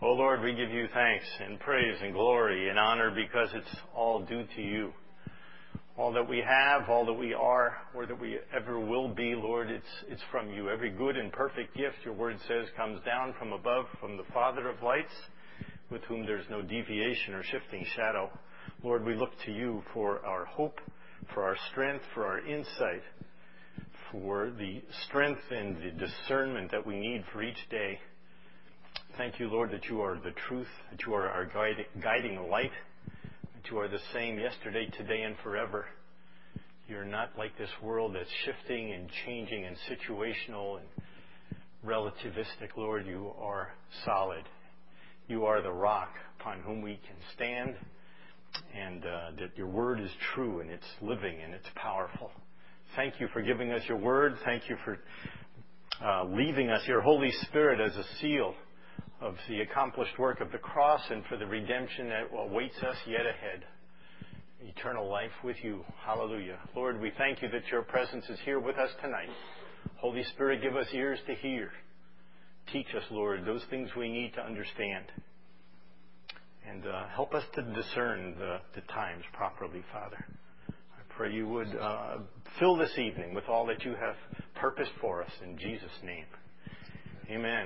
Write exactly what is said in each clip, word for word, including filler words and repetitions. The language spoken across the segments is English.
Oh Lord, we give you thanks and praise and glory and honor because it's all due to you. All that we have, all that we are, or that we ever will be, Lord, it's it's from you. Every good and perfect gift, your word says, comes down from above, from the Father of lights, with whom there's no deviation or shifting shadow. Lord, we look to you for our hope, for our strength, for our insight, for the strength and the discernment that we need for each day. Thank you, Lord, that you are the truth, that you are our guide, guiding light, that you are the same yesterday, today, and forever. You're not like this world that's shifting and changing and situational and relativistic. Lord, you are solid. You are the rock upon whom we can stand, and uh, that your word is true and it's living and it's powerful. Thank you for giving us your word. Thank you for uh, leaving us your Holy Spirit as a seal of the accomplished work of the cross and for the redemption that awaits us yet ahead. Eternal life with you. Hallelujah. Lord, we thank you that your presence is here with us tonight. Holy Spirit, give us ears to hear. Teach us, Lord, those things we need to understand. And uh, help us to discern the, the times properly, Father. I pray you would uh, fill this evening with all that you have purposed for us in Jesus' name. Amen.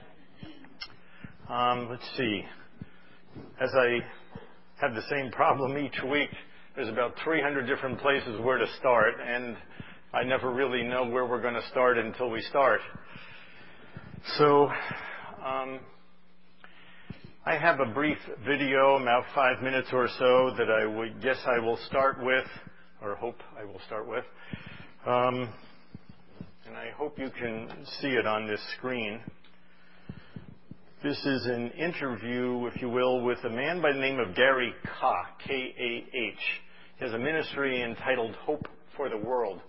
Um, let's see. As I have the same problem each week, there's about three hundred different places where to start, and I never really know where we're going to start until we start. So, um, I have a brief video, about five minutes or so, that I would guess I will start with, or hope I will start with. Um, and I hope you can see it on this screen. This is an interview, if you will, with a man by the name of Gary Kah, K A H. He has a ministry entitled Hope for the World.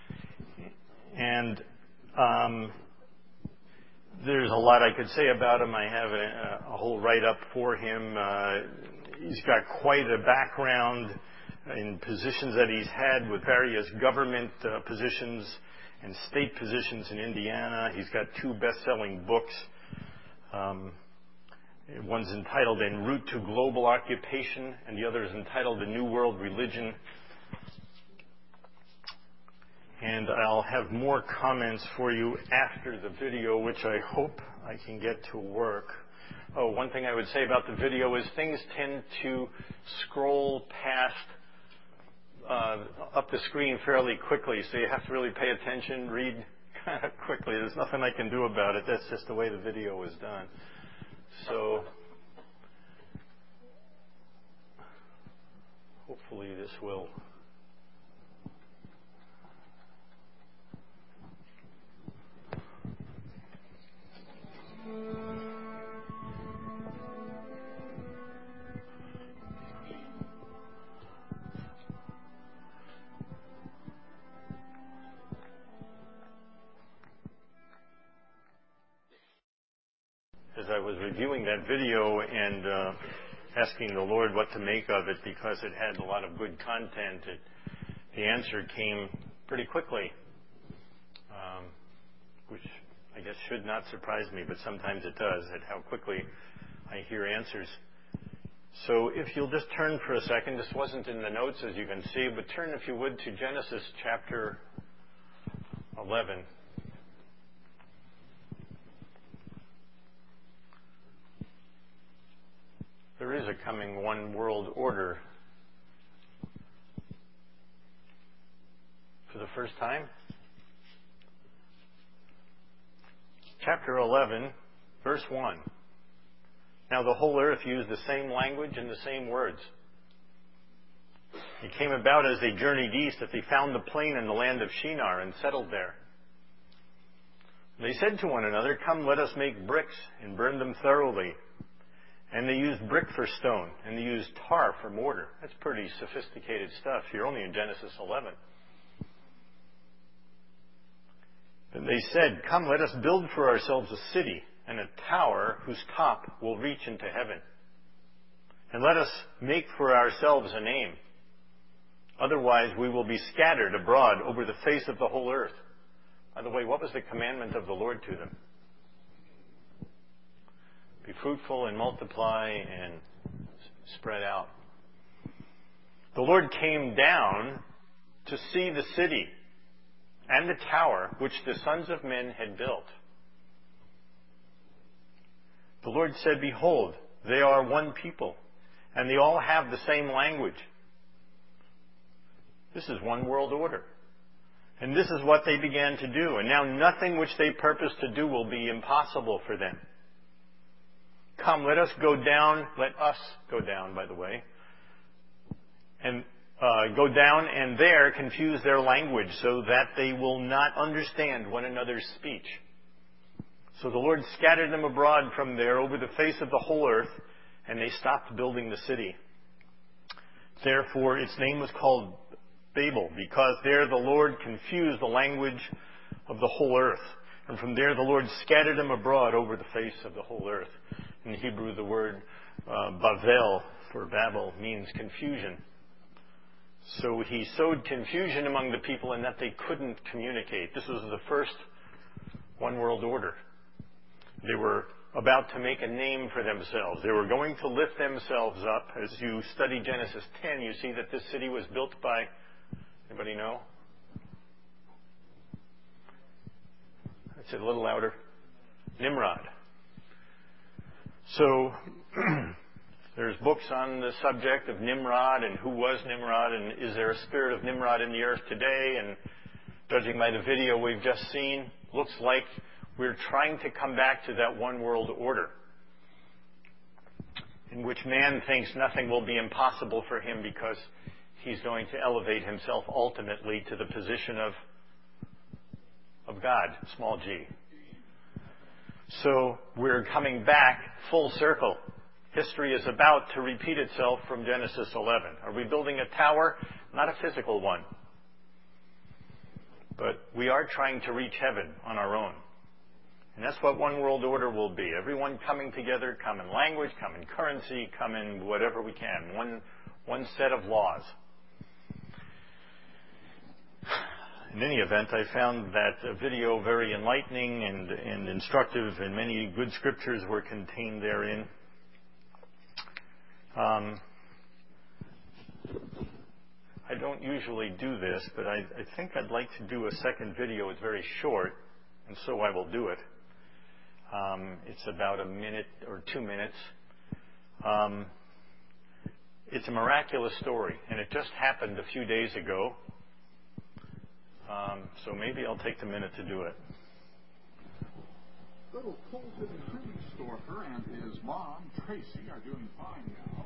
And um, there's a lot I could say about him. I have a, a whole write-up for him. Uh, he's got quite a background in positions that he's had with various government uh, positions and state positions in Indiana. He's got two best-selling books. Um, one's entitled En Route to Global Occupation, and the other is entitled The New World Religion. And I'll have more comments for you after the video, which I hope I can get to work. Oh, one thing I would say about the video is things tend to scroll past uh, up the screen fairly quickly, so you have to really pay attention, read kind of quickly. There's nothing I can do about it. That's just the way the video is done. So hopefully this will as I was reviewing that video and uh, asking the Lord what to make of it because it had a lot of good content, it, the answer came pretty quickly, um, which I guess should not surprise me, but sometimes it does, at how quickly I hear answers. So if you'll just turn for a second, this wasn't in the notes as you can see, but turn, if you would, to Genesis chapter eleven. There is a coming one world order for the first time. Chapter eleven, verse one. Now the whole earth used the same language and the same words. It came about as they journeyed east that they found the plain in the land of Shinar and settled there. They said to one another, "Come, let us make bricks and burn them thoroughly." And they used brick for stone, and they used tar for mortar. That's pretty sophisticated stuff. You're only in Genesis eleven. And they said, "Come, let us build for ourselves a city and a tower whose top will reach into heaven. And let us make for ourselves a name. Otherwise we will be scattered abroad over the face of the whole earth." By the way, what was the commandment of the Lord to them? fruitful and multiply and spread out. The Lord came down to see the city and the tower which the sons of men had built. The Lord said, "Behold, they are one people, and they all have the same language." This is one world order. And this is what they began to do. And now nothing which they purpose to do will be impossible for them. Come, let us go down. Let us go down, by the way. And uh, go down and there confuse their language so that they will not understand one another's speech. So the Lord scattered them abroad from there over the face of the whole earth, and they stopped building the city. Therefore, its name was called Babel, because there the Lord confused the language of the whole earth. And from there the Lord scattered them abroad over the face of the whole earth. In Hebrew, the word uh, Bavel for Babel means confusion. So he sowed confusion among the people in that they couldn't communicate. This was the first one world order. They were about to make a name for themselves. They were going to lift themselves up. As you study Genesis ten, you see that this city was built by, anybody know? That's it, a little louder. Nimrod. So there's books on the subject of Nimrod and who was Nimrod and is there a spirit of Nimrod in the earth today? And judging by the video we've just seen, looks like we're trying to come back to that one world order in which man thinks nothing will be impossible for him because he's going to elevate himself ultimately to the position of, of God, small g. So we're coming back full circle. History is about to repeat itself from Genesis eleven. Are we building a tower? Not a physical one. But we are trying to reach heaven on our own. And that's what one world order will be. Everyone coming together, common language, common currency, common whatever we can. One, one set of laws. In any event, I found that video very enlightening and, and instructive, and many good scriptures were contained therein. Um, I don't usually do this, but I, I think I'd like to do a second video. It's very short, and so I will do it. Um, it's about a minute or two minutes. Um, it's a miraculous story, and it just happened a few days ago. Um, so maybe I'll take the minute to do it. Little Colton Hermenstorfer and his mom, Tracy, are doing fine now.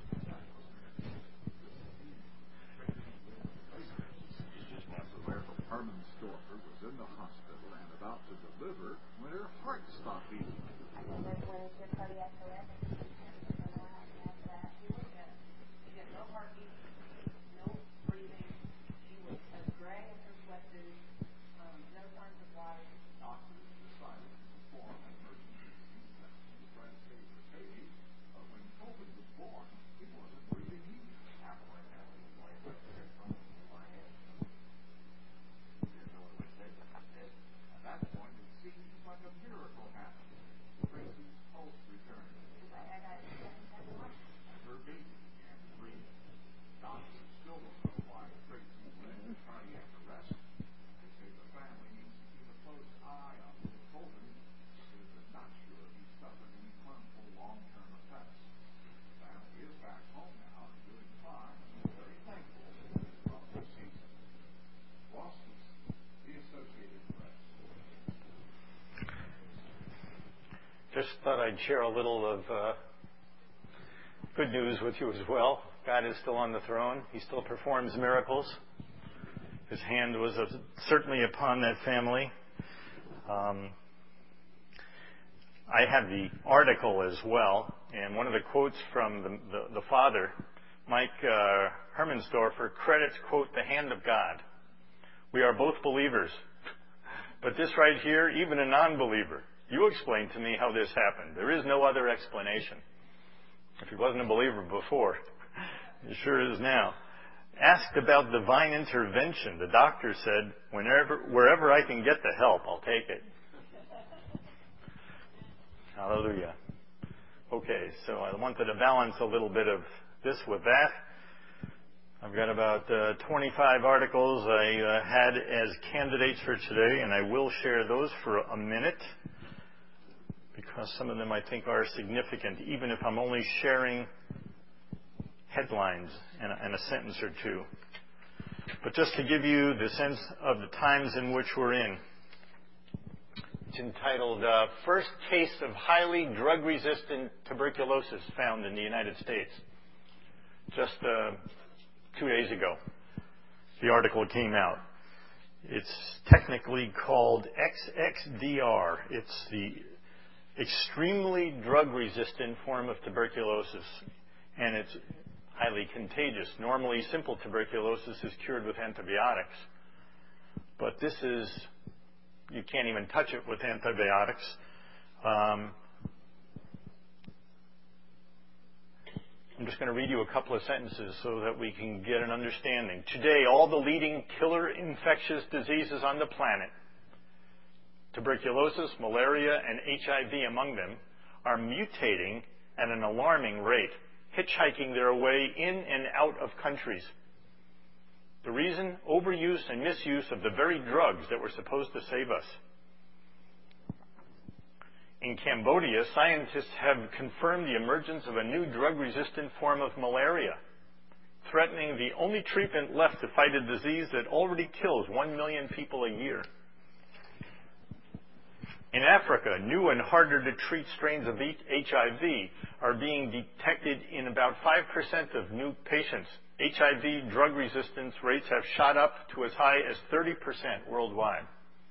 Hermenstorfer was in the hospital and about to deliver when her heart stopped beating. I think that's when it's your cardiac arrest. I don't know what happened after that. She was good. She had no heartbeat, no breathing. She was as gray as her sweatsuit, um, no signs of life. Doctors decided to perform an emergency C-section to try to save her baby, but when Colton was born, he wasn't breathing either. After I had his wife right there coming to my head. At that point, it seemed like a miracle happened. Tracy's pulse returned. And her baby began to breathe. Doctors still don't know why Tracy went into cardiac arrest. They say the family needs to keep a close eye on little Colton because they're not sure if he suffered any harmful long-term effects. The family is back home now and doing fine, and we're very thankful for this lovely season. Losses, the Associated Press. Just thought I'd share a little of uh, good news with you as well. God is still on the throne. He still performs miracles. His hand was uh, certainly upon that family. Um, I have the article as well, and one of the quotes from the, the, the father, Mike uh, Hermenstorfer, credits, quote, the hand of God. We are both believers. But this right here, even a non-believer, you explain to me how this happened. There is no other explanation. If he wasn't a believer before, he sure is now. Asked about divine intervention, the doctor said, whenever, wherever I can get the help, I'll take it. Hallelujah. Okay, so I wanted to balance a little bit of this with that. I've got about uh, twenty-five articles I uh, had as candidates for today, and I will share those for a minute because some of them I think are significant, even if I'm only sharing headlines and a, and a sentence or two. But just to give you the sense of the times in which we're in, it's entitled, uh, First Case of Highly Drug-Resistant Tuberculosis Found in the United States. Just uh, two days ago, the article came out. It's technically called X X D R. It's the extremely drug-resistant form of tuberculosis, and it's highly contagious. Normally, simple tuberculosis is cured with antibiotics, but this is, you can't even touch it with antibiotics. Um, I'm just going to read you a couple of sentences so that we can get an understanding. Today, all the leading killer infectious diseases on the planet, tuberculosis, malaria, and H I V among them, are mutating at an alarming rate, hitchhiking their way in and out of countries. The reason? Overuse and misuse of the very drugs that were supposed to save us. In Cambodia, scientists have confirmed the emergence of a new drug-resistant form of malaria, threatening the only treatment left to fight a disease that already kills one million people a year. In Africa, new and harder to treat strains of H I V are being detected in about five percent of new patients. H I V drug resistance rates have shot up to as high as thirty percent worldwide.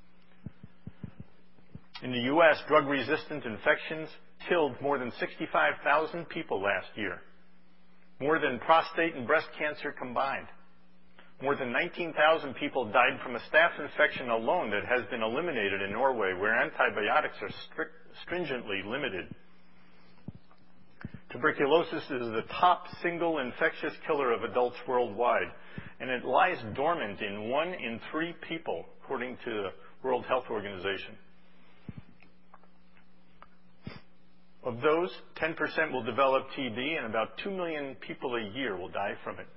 In the U S, drug-resistant infections killed more than sixty-five thousand people last year, more than prostate and breast cancer combined. More than nineteen thousand people died from a staph infection alone that has been eliminated in Norway, where antibiotics are strict, stringently limited. Tuberculosis is the top single infectious killer of adults worldwide, and it lies dormant in one in three people, according to the World Health Organization. Of those, ten percent will develop T B, and about two million people a year will die from it.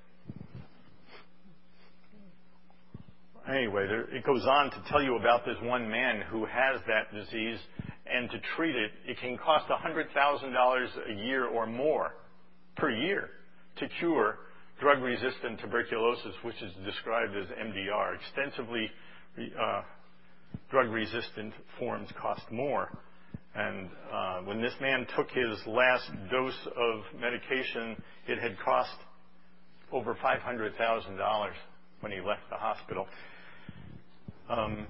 Anyway, there, it goes on to tell you about this one man who has that disease, and to treat it, it can cost one hundred thousand dollars a year or more per year to cure drug-resistant tuberculosis, which is described as M D R. Extensively uh, drug-resistant forms cost more. And uh, when this man took his last dose of medication, it had cost over five hundred thousand dollars when he left the hospital. Um,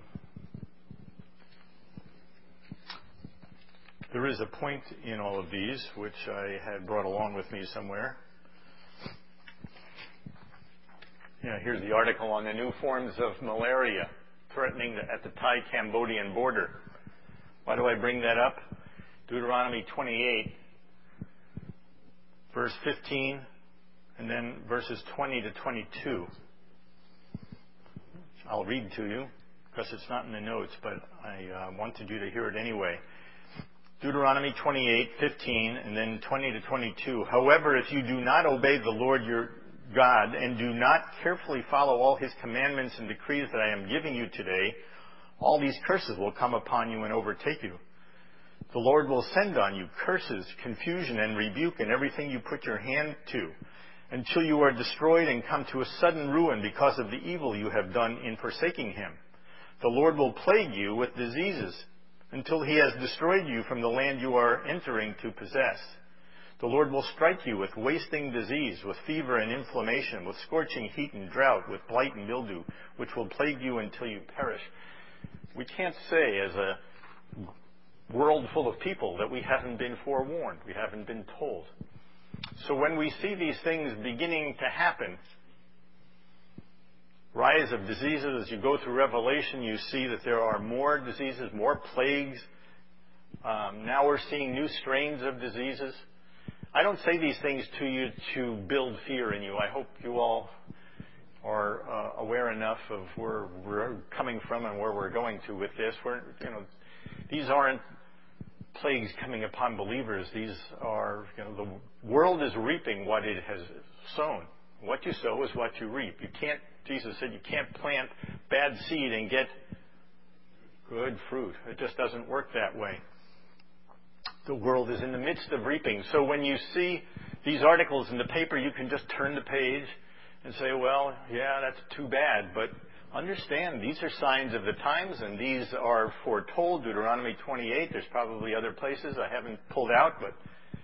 there is a point in all of these, which I had brought along with me somewhere. Yeah, here's the article on the new forms of malaria threatening the, at the Thai-Cambodian border. Why do I bring that up? Deuteronomy twenty-eight, verse fifteen, and then verses twenty to twenty-two. I'll read to you because it's not in the notes, but I uh, wanted you to hear it anyway. Deuteronomy twenty-eight, fifteen, and then twenty to twenty-two. However, if you do not obey the Lord your God and do not carefully follow all his commandments and decrees that I am giving you today, all these curses will come upon you and overtake you. The Lord will send on you curses, confusion, and rebuke in everything you put your hand to, until you are destroyed and come to a sudden ruin because of the evil you have done in forsaking him. The Lord will plague you with diseases until he has destroyed you from the land you are entering to possess. The Lord will strike you with wasting disease, with fever and inflammation, with scorching heat and drought, with blight and mildew, which will plague you until you perish. We can't say as a world full of people that we haven't been forewarned, we haven't been told. So when we see these things beginning to happen, rise of diseases, as you go through Revelation, you see that there are more diseases, more plagues. Um, now we're seeing new strains of diseases. I don't say these things to you to build fear in you. I hope you all are uh, aware enough of where we're coming from and where we're going to with this. We're, you know, these aren't plagues coming upon believers. These are, you know, the world is reaping what it has sown. What you sow is what you reap. You can't, Jesus said, you can't plant bad seed and get good fruit. It just doesn't work that way. The world is in the midst of reaping. So when you see these articles in the paper, you can just turn the page and say, well, yeah, that's too bad. But understand, these are signs of the times, and these are foretold. Deuteronomy twenty-eight, there's probably other places I haven't pulled out, but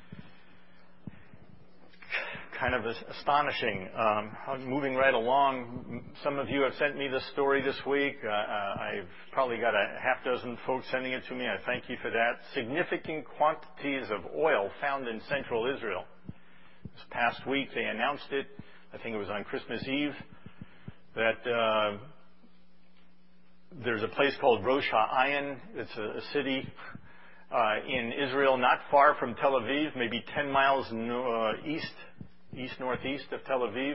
kind of astonishing. Um, moving right along, some of you have sent me this story this week. Uh, I've probably got a half dozen folks sending it to me. I thank you for that. Significant quantities of oil found in central Israel. This past week they announced it, I think it was on Christmas Eve, that uh, there's a place called Rosh HaAyin. It's a, a city uh, in Israel not far from Tel Aviv, maybe ten miles no, uh, east east-northeast of Tel Aviv.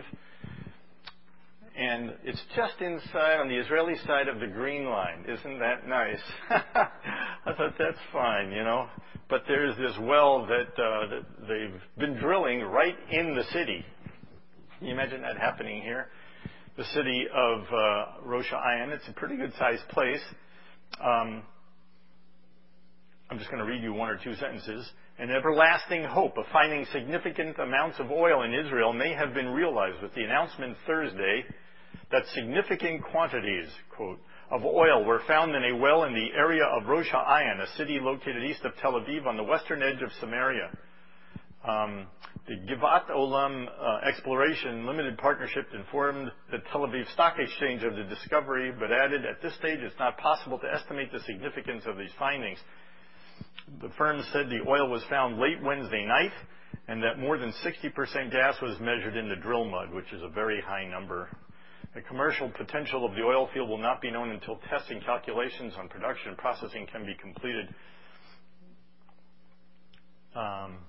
And it's just inside, on the Israeli side of the Green Line. Isn't that nice? I thought, that's fine, you know. But there's this well that, uh, that they've been drilling right in the city. Can you imagine that happening here? The city of uh, Rosh HaAyin. It's a pretty good-sized place. Um, I'm just going to read you one or two sentences. An everlasting hope of finding significant amounts of oil in Israel may have been realized with the announcement Thursday that significant quantities, quote, of oil were found in a well in the area of Rosh HaAyin, a city located east of Tel Aviv on the western edge of Samaria. Um, the Givat Olam uh, Exploration Limited Partnership informed the Tel Aviv Stock Exchange of the discovery, but added, at this stage it's not possible to estimate the significance of these findings. The firm said the oil was found late Wednesday night and that more than sixty percent gas was measured in the drill mud, which is a very high number. The commercial potential of the oil field will not be known until testing calculations on production and processing can be completed. Um,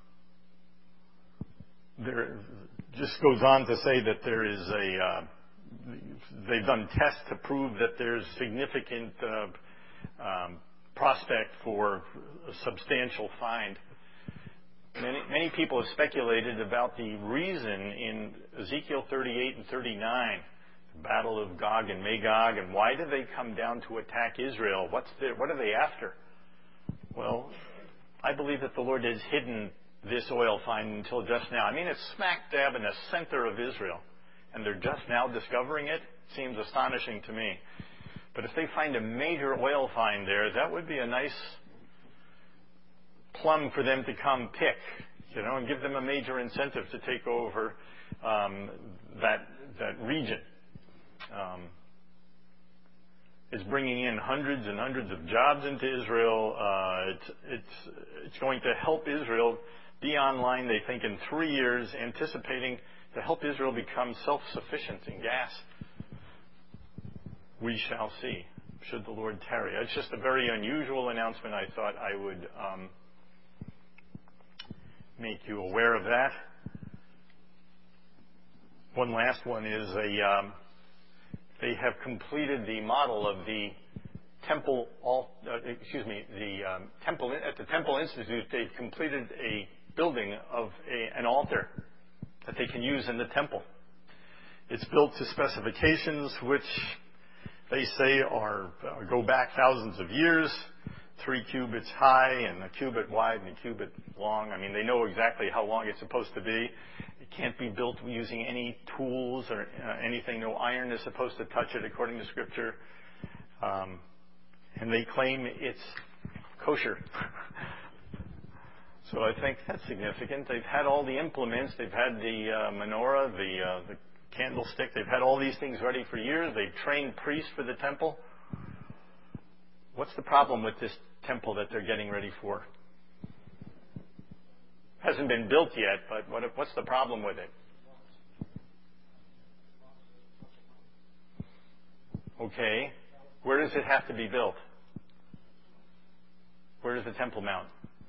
there just goes on to say that there is a, uh, they've done tests to prove that there's significant uh, um, prospect for a substantial find. Many, many people have speculated about the reason in Ezekiel thirty-eight and thirty-nine, the battle of Gog and Magog, and why did they come down to attack Israel? What's their, what are they after? Well, I believe that the Lord has hidden this oil find until just now. I mean, it's smack dab in the center of Israel, and they're just now discovering it. Seems astonishing to me. But if they find a major oil find there, that would be a nice plum for them to come pick, you know, and give them a major incentive to take over um, that that region. Um, it's bringing in hundreds and hundreds of jobs into Israel. Uh, it's it's it's going to help Israel be online, they think, in three years, anticipating to help Israel become self-sufficient in gas. We shall see, should the Lord tarry. It's just a very unusual announcement. I thought I would um, make you aware of that. One last one is a um, they have completed the model of the Temple, uh, excuse me, the um, Temple at the Temple Institute. They've completed a building of a, an altar that they can use in the temple. It's built to specifications which they say are uh, go back thousands of years, three cubits high and a cubit wide and a cubit long. I mean, they know exactly how long it's supposed to be. It can't be built using any tools or uh, anything. No iron is supposed to touch it, according to Scripture. Um, and they claim it's kosher. So I think that's significant. They've had all the implements. They've had the uh, menorah, the uh, the candlestick. They've had all these things ready for years. They've trained priests for the temple. What's the problem with this temple that they're getting ready for? Hasn't been built yet, but what, what's the problem with it? Okay. Where does it have to be built? Where does the Temple Mount?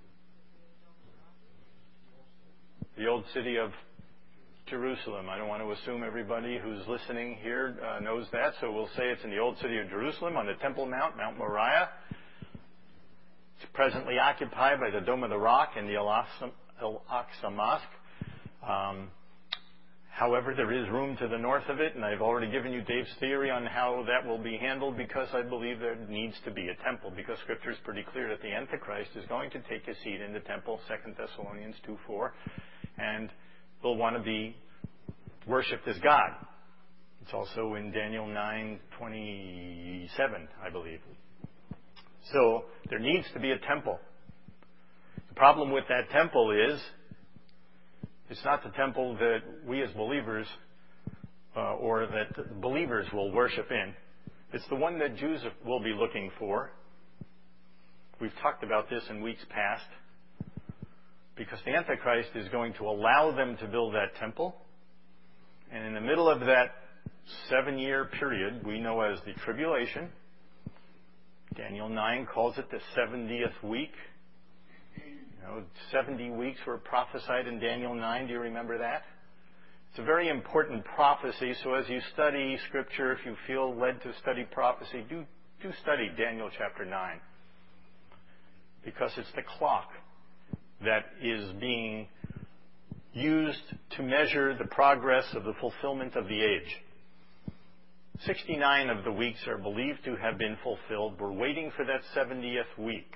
The old city of Jerusalem. I don't want to assume everybody who's listening here uh, knows that, so we'll say it's in the old city of Jerusalem on the Temple Mount, Mount Moriah. It's presently occupied by the Dome of the Rock and the Al-Aqsa, Al-Aqsa Mosque. Um, however, there is room to the north of it, and I've already given you Dave's theory on how that will be handled, because I believe there needs to be a temple, because Scripture is pretty clear that the Antichrist is going to take his seat in the temple, Second Thessalonians two four, and will want to be worshipped as God. It's also in Daniel nine twenty-seven, I believe. So there needs to be a temple. The problem with that temple is it's not the temple that we as believers uh, or that believers will worship in. It's the one that Jews will be looking for. We've talked about this in weeks past, because the Antichrist is going to allow them to build that temple. And in the middle of that seven-year period we know as the tribulation, Daniel nine calls it the seventieth week. You know, seventy weeks were prophesied in Daniel nine. Do you remember that? It's a very important prophecy. So as you study Scripture, if you feel led to study prophecy, do, do study Daniel chapter nine. Because it's the clock that is being used to measure the progress of the fulfillment of the age. sixty-nine of the weeks are believed to have been fulfilled. We're waiting for that seventieth week.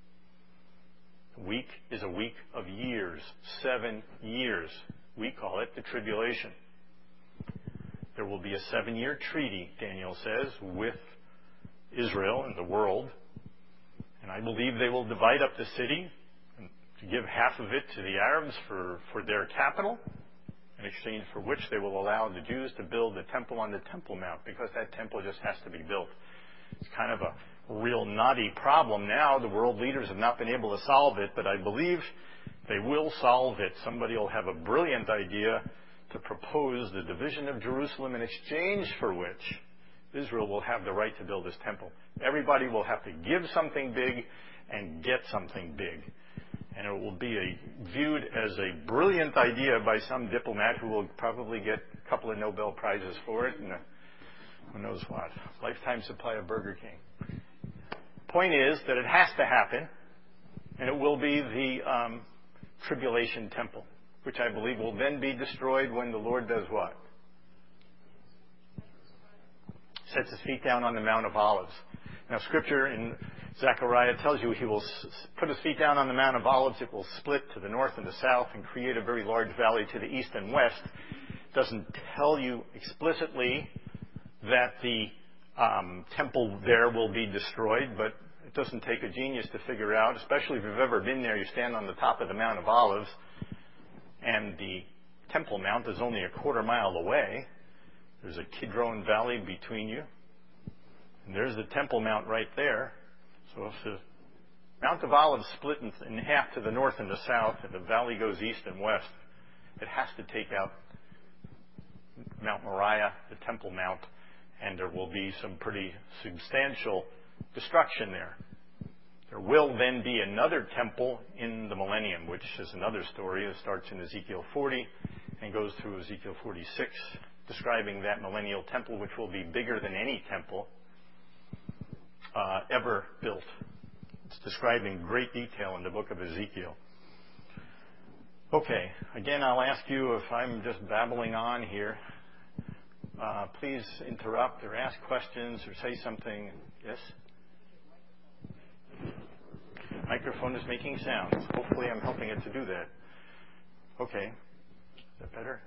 A week is a week of years, seven years. We call it the tribulation. There will be a seven-year treaty, Daniel says, with Israel and the world. And I believe they will divide up the city and to give half of it to the Arabs for, for their capital, in exchange for which they will allow the Jews to build a temple on the Temple Mount, because that temple just has to be built. It's kind of a real knotty problem now. The world leaders have not been able to solve it, but I believe they will solve it. Somebody will have a brilliant idea to propose the division of Jerusalem, in exchange for which Israel will have the right to build this temple. Everybody will have to give something big and get something big. And it will be a, viewed as a brilliant idea by some diplomat who will probably get a couple of Nobel Prizes for it and a, who knows what, lifetime supply of Burger King. Point is that it has to happen, and it will be the um, tribulation temple, which I believe will then be destroyed when the Lord does what? Sets his feet down on the Mount of Olives. Now, Scripture in Zechariah tells you he will s- put his feet down on the Mount of Olives. It will split to the north and the south and create a very large valley to the east and west. It doesn't tell you explicitly that the um, temple there will be destroyed, but it doesn't take a genius to figure out, especially if you've ever been there. You stand on the top of the Mount of Olives, and the Temple Mount is only a quarter mile away. There's a Kidron Valley between you, and there's the Temple Mount right there. So if the Mount of Olives split in, in half to the north and the south, and the valley goes east and west, it has to take out Mount Moriah, the Temple Mount, and there will be some pretty substantial destruction there. There will then be another temple in the millennium, which is another story. It starts in Ezekiel forty and goes through Ezekiel forty-six, describing that millennial temple, which will be bigger than any temple uh, ever built. It's described in great detail in the book of Ezekiel. Okay, again, I'll ask you, if I'm just babbling on here, uh, please interrupt or ask questions or say something. Yes? Microphone is making sounds. Hopefully I'm helping it to do that. Okay. Is that better?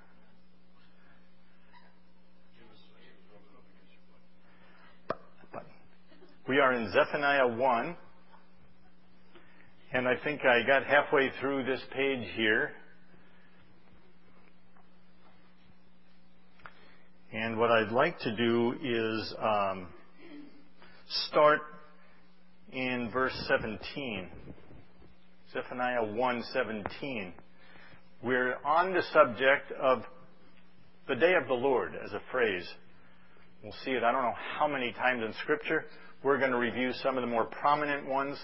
We are in Zephaniah one. And I think I got halfway through this page here. And what I'd like to do is um, start in verse seventeen. Zephaniah one seventeen. We're on the subject of the day of the Lord as a phrase. We'll see it I don't know how many times in Scripture. We're going to review some of the more prominent ones.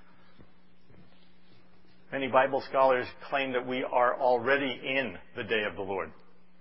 Many Bible scholars claim that we are already in the day of the Lord.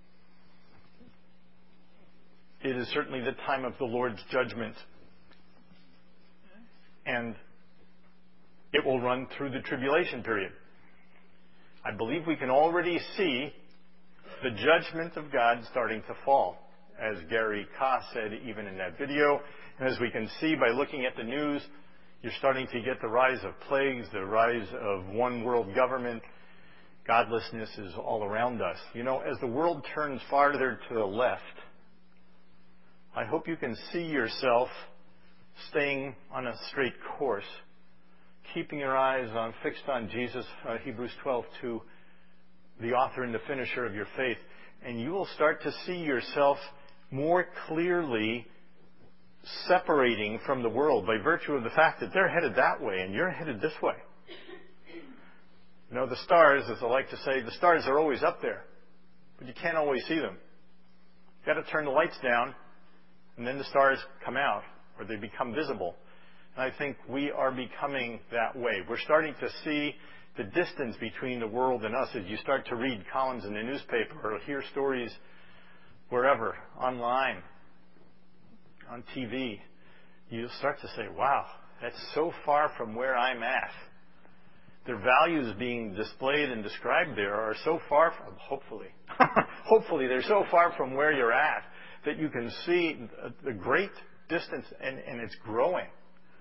It is certainly the time of the Lord's judgment. And It will run through the tribulation period. I believe we can already see the judgment of God starting to fall, as Gary Koss said even in that video. And as we can see by looking at the news, you're starting to get the rise of plagues, the rise of one world government. Godlessness is all around us. You know, as the world turns farther to the left, I hope you can see yourself staying on a straight course, keeping your eyes on fixed on Jesus, uh, Hebrews twelve two, the author and the finisher of your faith, and you will start to see yourself more clearly separating from the world by virtue of the fact that they're headed that way and you're headed this way. You know, the stars, as I like to say, the stars are always up there, but you can't always see them. You've got to turn the lights down, and then the stars come out, or they become visible. And I think we are becoming that way. We're starting to see the distance between the world and us as you start to read columns in the newspaper or hear stories wherever, online, on T V. You start to say, wow, that's so far from where I'm at. The values being displayed and described there are so far from, hopefully, hopefully they're so far from where you're at that you can see the great distance, and, and it's growing.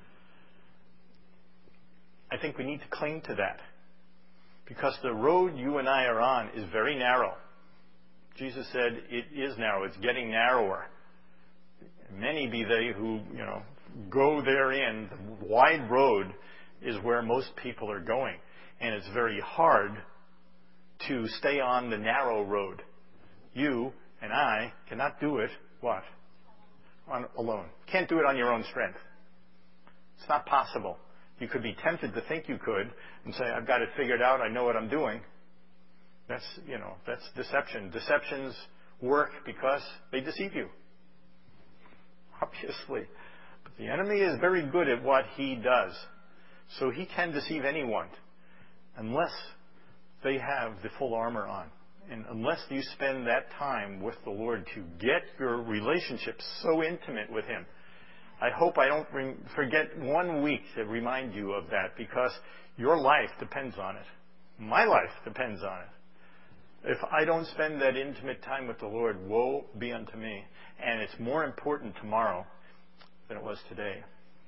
I think we need to cling to that, because the road you and I are on is very narrow. Jesus said it is narrow. It's getting narrower. Many be they who, you know, go therein. The wide road is where most people are going. And it's very hard to stay on the narrow road. You and I cannot do it, what? On, alone. Can't do it on your own strength. It's not possible. You could be tempted to think you could and say, I've got it figured out, I know what I'm doing. That's, you know, that's deception. Deceptions work because they deceive you. Obviously. But the enemy is very good at what he does. So he can deceive anyone unless they have the full armor on. And unless you spend that time with the Lord to get your relationship so intimate with him. I hope I don't re- forget one week to remind you of that, because your life depends on it. My life depends on it. If I don't spend that intimate time with the Lord, woe be unto me. And it's more important tomorrow than it was today.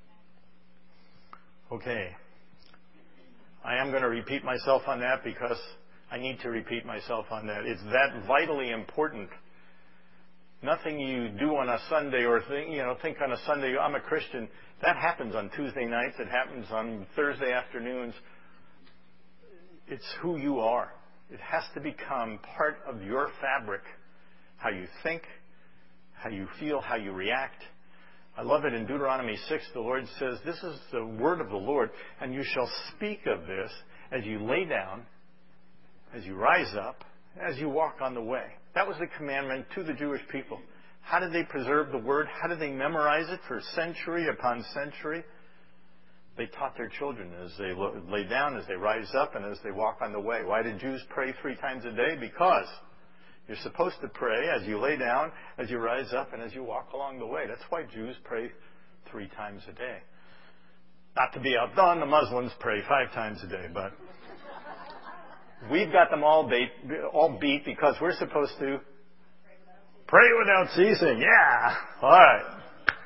Okay. I am going to repeat myself on that because I need to repeat myself on that. It's that vitally important. Nothing you do on a Sunday or think, you know, think on a Sunday, I'm a Christian. That happens on Tuesday nights. It happens on Thursday afternoons. It's who you are. It has to become part of your fabric. How you think, how you feel, how you react. I love it in Deuteronomy six. The Lord says, this is the word of the Lord, and you shall speak of this as you lay down, as you rise up, as you walk on the way. That was the commandment to the Jewish people. How did they preserve the word? How did they memorize it for century upon century? They taught their children as they lay down, as they rise up, and as they walk on the way. Why did Jews pray three times a day? Because you're supposed to pray as you lay down, as you rise up, and as you walk along the way. That's why Jews pray three times a day. Not to be outdone, the Muslims pray five times a day, but we've got them all beat, all beat because we're supposed to pray without ceasing. Yeah. All right.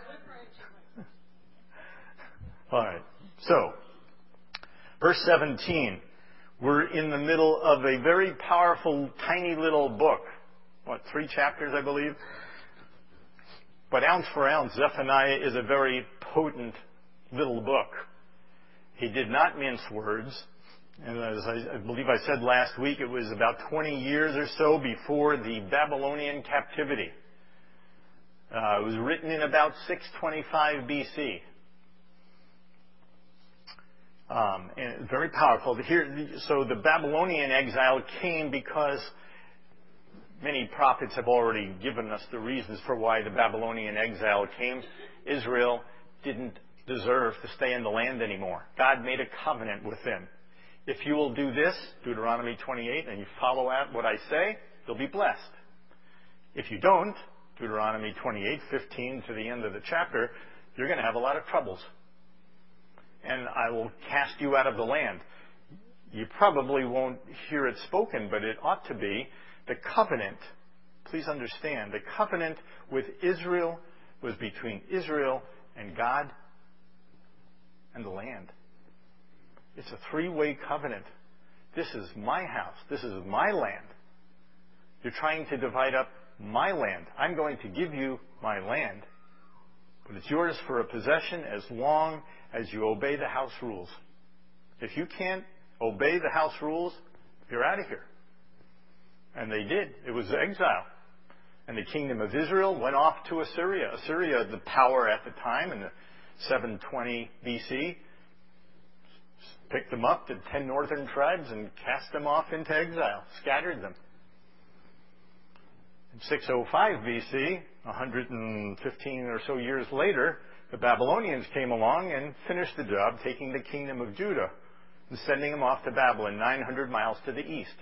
All right. So, verse seventeen. We're in the middle of a very powerful, tiny little book. What, three chapters, I believe? But ounce for ounce, Zephaniah is a very potent little book. He did not mince words. And as I, I believe I said last week, it was about twenty years or so before the Babylonian captivity. Uh, it was written in about six twenty-five B C Um, and very powerful. Here, so the Babylonian exile came because many prophets have already given us the reasons for why the Babylonian exile came. Israel didn't deserve to stay in the land anymore. God made a covenant with them. If you will do this, Deuteronomy twenty-eight, and you follow out what I say, you'll be blessed. If you don't, Deuteronomy twenty-eight, fifteen to the end of the chapter, you're going to have a lot of troubles. and I will cast you out of the land. You probably won't hear it spoken, but it ought to be. The covenant, please understand, the covenant with Israel was between Israel and God and the land. It's a three-way covenant. This is my house. This is my land. You're trying to divide up my land. I'm going to give you my land, but it's yours for a possession as long as you obey the house rules. If you can't obey the house rules, you're out of here. And they did. It was exile. And the kingdom of Israel went off to Assyria. Assyria, the power at the time in the seven twenty B C, picked them up, the ten northern tribes, and cast them off into exile, scattered them. In six oh five B C, one hundred fifteen or so years later, the Babylonians came along and finished the job, taking the kingdom of Judah and sending them off to Babylon, nine hundred miles to the east.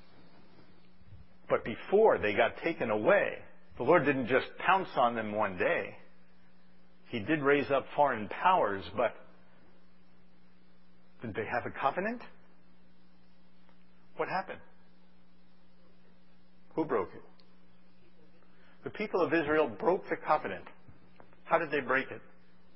But before they got taken away, the Lord didn't just pounce on them one day. He did raise up foreign powers, but did they have a covenant? What happened? Who broke it? The people of Israel broke the covenant. How did they break it?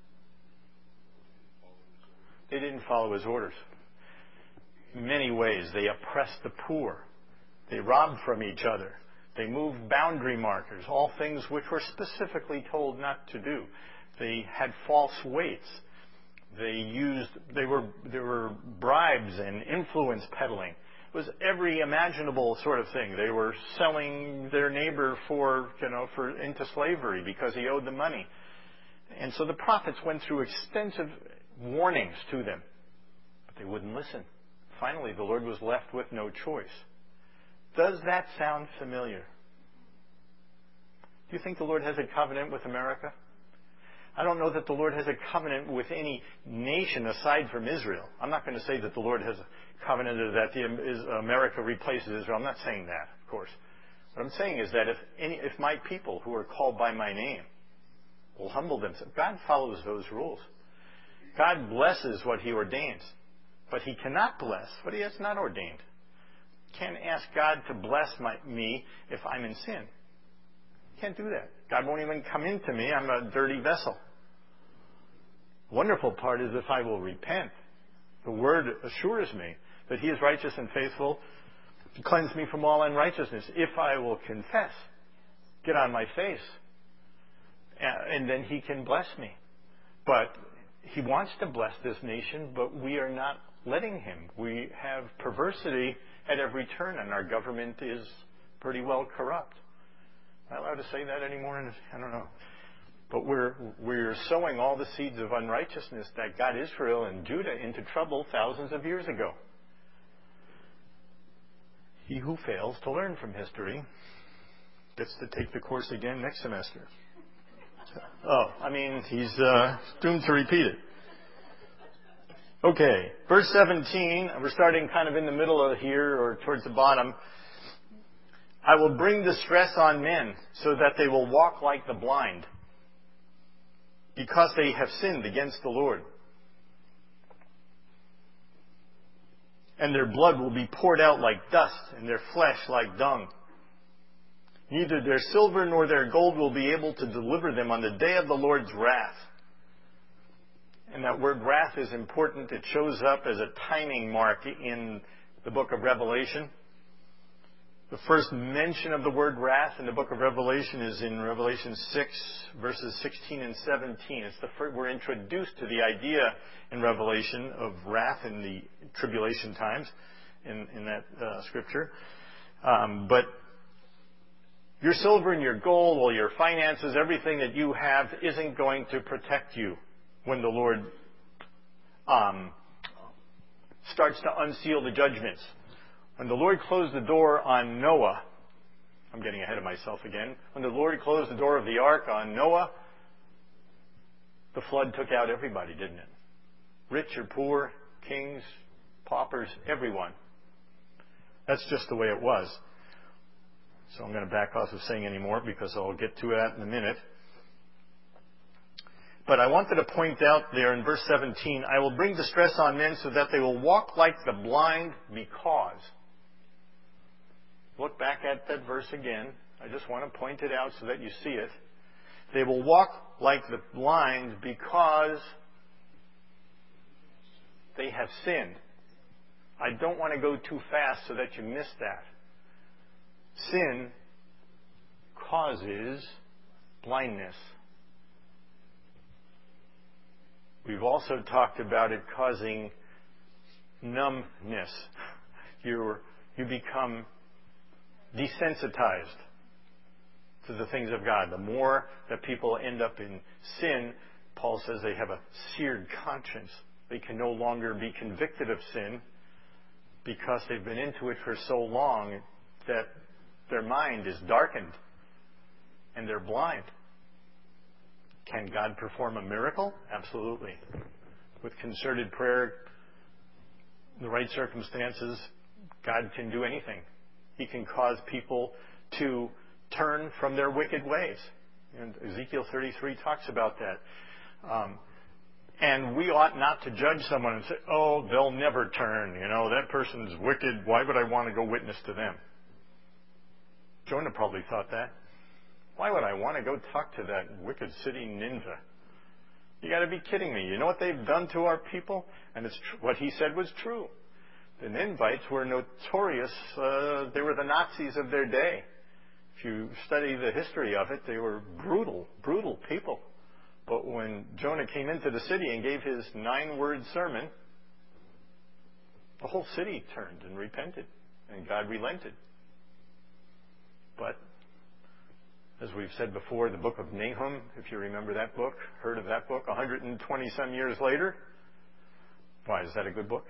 They didn't follow his orders. In many ways, they oppressed the poor. They robbed from each other. They moved boundary markers, all things which were specifically told not to do. They had false weights. They used, they were, there were bribes and influence peddling. It was every imaginable sort of thing. They were selling their neighbor for, you know, for into slavery because he owed them money. And so the prophets went through extensive warnings to them, but they wouldn't listen. Finally, the Lord was left with no choice. Does that sound familiar? Do you think the Lord has a covenant with America? I don't know that the Lord has a covenant with any nation aside from Israel. I'm not going to say that the Lord has a covenant or that the, is, America replaces Israel. I'm not saying that, of course. What I'm saying is that if, any, if my people who are called by my name will humble themselves, God follows those rules. God blesses what he ordains, but he cannot bless what he has not ordained. Can't ask God to bless my, me if I'm in sin. Can't do that. God won't even come into me. I'm a dirty vessel. The wonderful part is if I will repent, the Word assures me that he is righteous and faithful to cleanse me from all unrighteousness. If I will confess, get on my face, and then he can bless me. But he wants to bless this nation, but we are not letting him. We have perversity at every turn, and our government is pretty well corrupt. Am I allowed to say that anymore? I don't know. But we're, we're sowing all the seeds of unrighteousness that got Israel and Judah into trouble thousands of years ago. He who fails to learn from history gets to take the course again next semester. Oh, I mean, he's uh, doomed to repeat it. Okay, verse seventeen, we're starting kind of in the middle of here or towards the bottom. I will bring distress on men so that they will walk like the blind, because they have sinned against the Lord. And their blood will be poured out like dust, and their flesh like dung. Neither their silver nor their gold will be able to deliver them on the day of the Lord's wrath. And that word wrath is important. It shows up as a timing mark in the book of Revelation. The first mention of the word wrath in the book of Revelation is in Revelation six, verses sixteen and seventeen. It's the first, we're introduced to the idea in Revelation of wrath in the tribulation times in, in that uh, scripture. Um, but your silver and your gold, all your finances, everything that you have isn't going to protect you when the Lord um, starts to unseal the judgments. When the Lord closed the door on Noah, I'm getting ahead of myself again. When the Lord closed the door of the ark on Noah, the flood took out everybody, didn't it? Rich or poor, kings, paupers, everyone. That's just the way it was. So I'm going to back off of saying any more because I'll get to that in a minute. But I wanted to point out there in verse seventeen, I will bring distress on men so that they will walk like the blind because. Look back at that verse again. I just want to point it out so that you see it. They will walk like the blind because they have sinned. I don't want to go too fast so that you miss that. Sin causes blindness. We've also talked about it causing numbness. You're, you become desensitized to the things of God. The more that people end up in sin, Paul says they have a seared conscience. They can no longer be convicted of sin because they've been into it for so long that their mind is darkened and they're blind. Can God perform a miracle? Absolutely. With concerted prayer, the right circumstances, God can do anything. He can cause people to turn from their wicked ways. And Ezekiel thirty-three talks about that. Um, and we ought not to judge someone and say, oh, they'll never turn. You know, that person's wicked. Why would I want to go witness to them? Jonah probably thought that. Why would I want to go talk to that wicked city Nineveh? You got to be kidding me. You know what they've done to our people? And it's tr- what he said was true. The Ninevites were notorious. Uh, they were the Nazis of their day. If you study the history of it, they were brutal, brutal people. But when Jonah came into the city and gave his nine-word sermon, the whole city turned and repented, and God relented. But as we've said before, the book of Nahum, if you remember that book, heard of that book, one hundred twenty some years later. Why, is that a good book?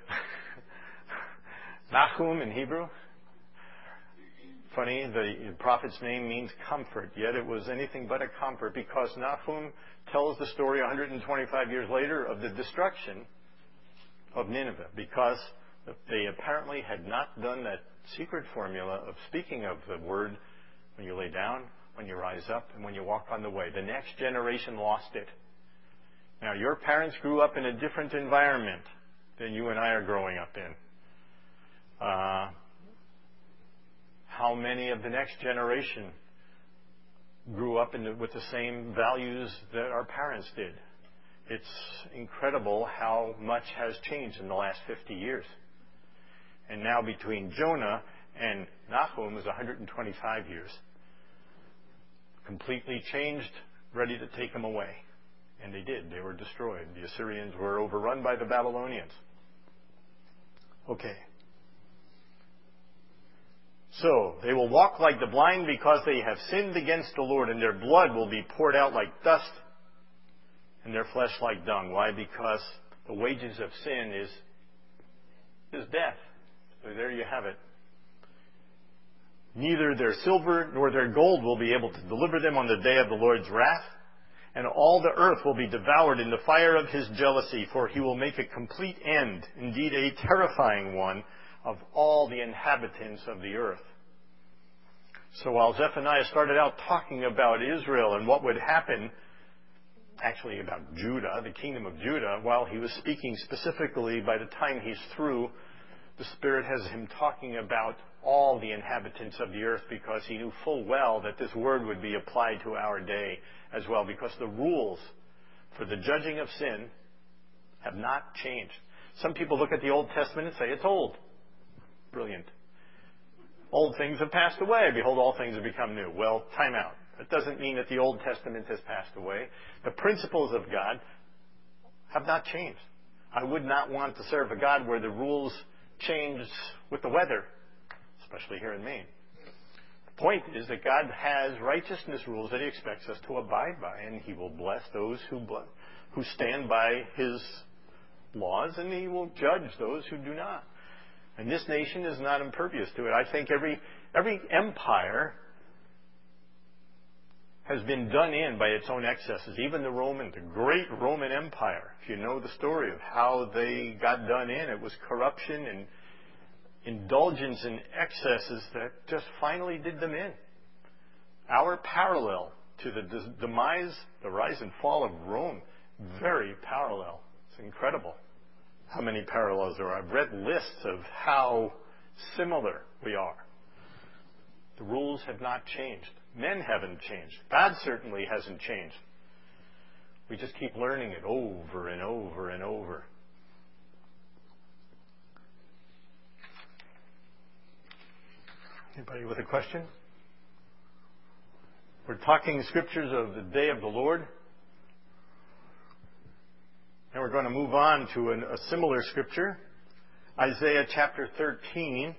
Nahum in Hebrew. Funny, the prophet's name means comfort, yet it was anything but a comfort because Nahum tells the story one hundred twenty-five years later of the destruction of Nineveh because they apparently had not done that secret formula of speaking of the word when you lay down, when you rise up, and when you walk on the way. The next generation lost it. Now, your parents grew up in a different environment than you and I are growing up in. Uh, how many of the next generation grew up in the, with the same values that our parents did? It's incredible how much has changed in the last fifty years. And now between Jonah and Nahum is one hundred twenty-five years. Completely changed, ready to take them away. And they did. They were destroyed. The Assyrians were overrun by the Babylonians. Okay. So, they will walk like the blind because they have sinned against the Lord, and their blood will be poured out like dust, and their flesh like dung. Why? Because the wages of sin is, is death. So there you have it. Neither their silver nor their gold will be able to deliver them on the day of the Lord's wrath, and all the earth will be devoured in the fire of his jealousy, for he will make a complete end, indeed a terrifying one, of all the inhabitants of the earth. So while Zephaniah started out talking about Israel and what would happen, actually about Judah, the kingdom of Judah, while he was speaking specifically, by the time he's through, the Spirit has him talking about all the inhabitants of the earth because he knew full well that this word would be applied to our day as well, because the rules for the judging of sin have not changed. Some people look at the Old Testament and say it's old. Brilliant. Old things have passed away. Behold, all things have become new. Well, time out. That doesn't mean that the Old Testament has passed away. The principles of God have not changed. I would not want to serve a God where the rules change with the weather, especially here in Maine. The point is that God has righteousness rules that he expects us to abide by, and he will bless those who who stand by his laws, and he will judge those who do not. And this nation is not impervious to it. I think every every empire has been done in by its own excesses. Even the Roman, the great Roman Empire, if you know the story of how they got done in, it was corruption and indulgence in excesses that just finally did them in. Our parallel to the demise, the rise and fall of Rome very parallel. It's incredible how many parallels there are. I've read lists of how similar we are. The rules have not changed. Men haven't changed. God certainly hasn't changed. We just keep learning it over and over and over. Anybody with a question? We're talking scriptures of the day of the Lord. And we're going to move on to an, a similar scripture, Isaiah chapter thirteen.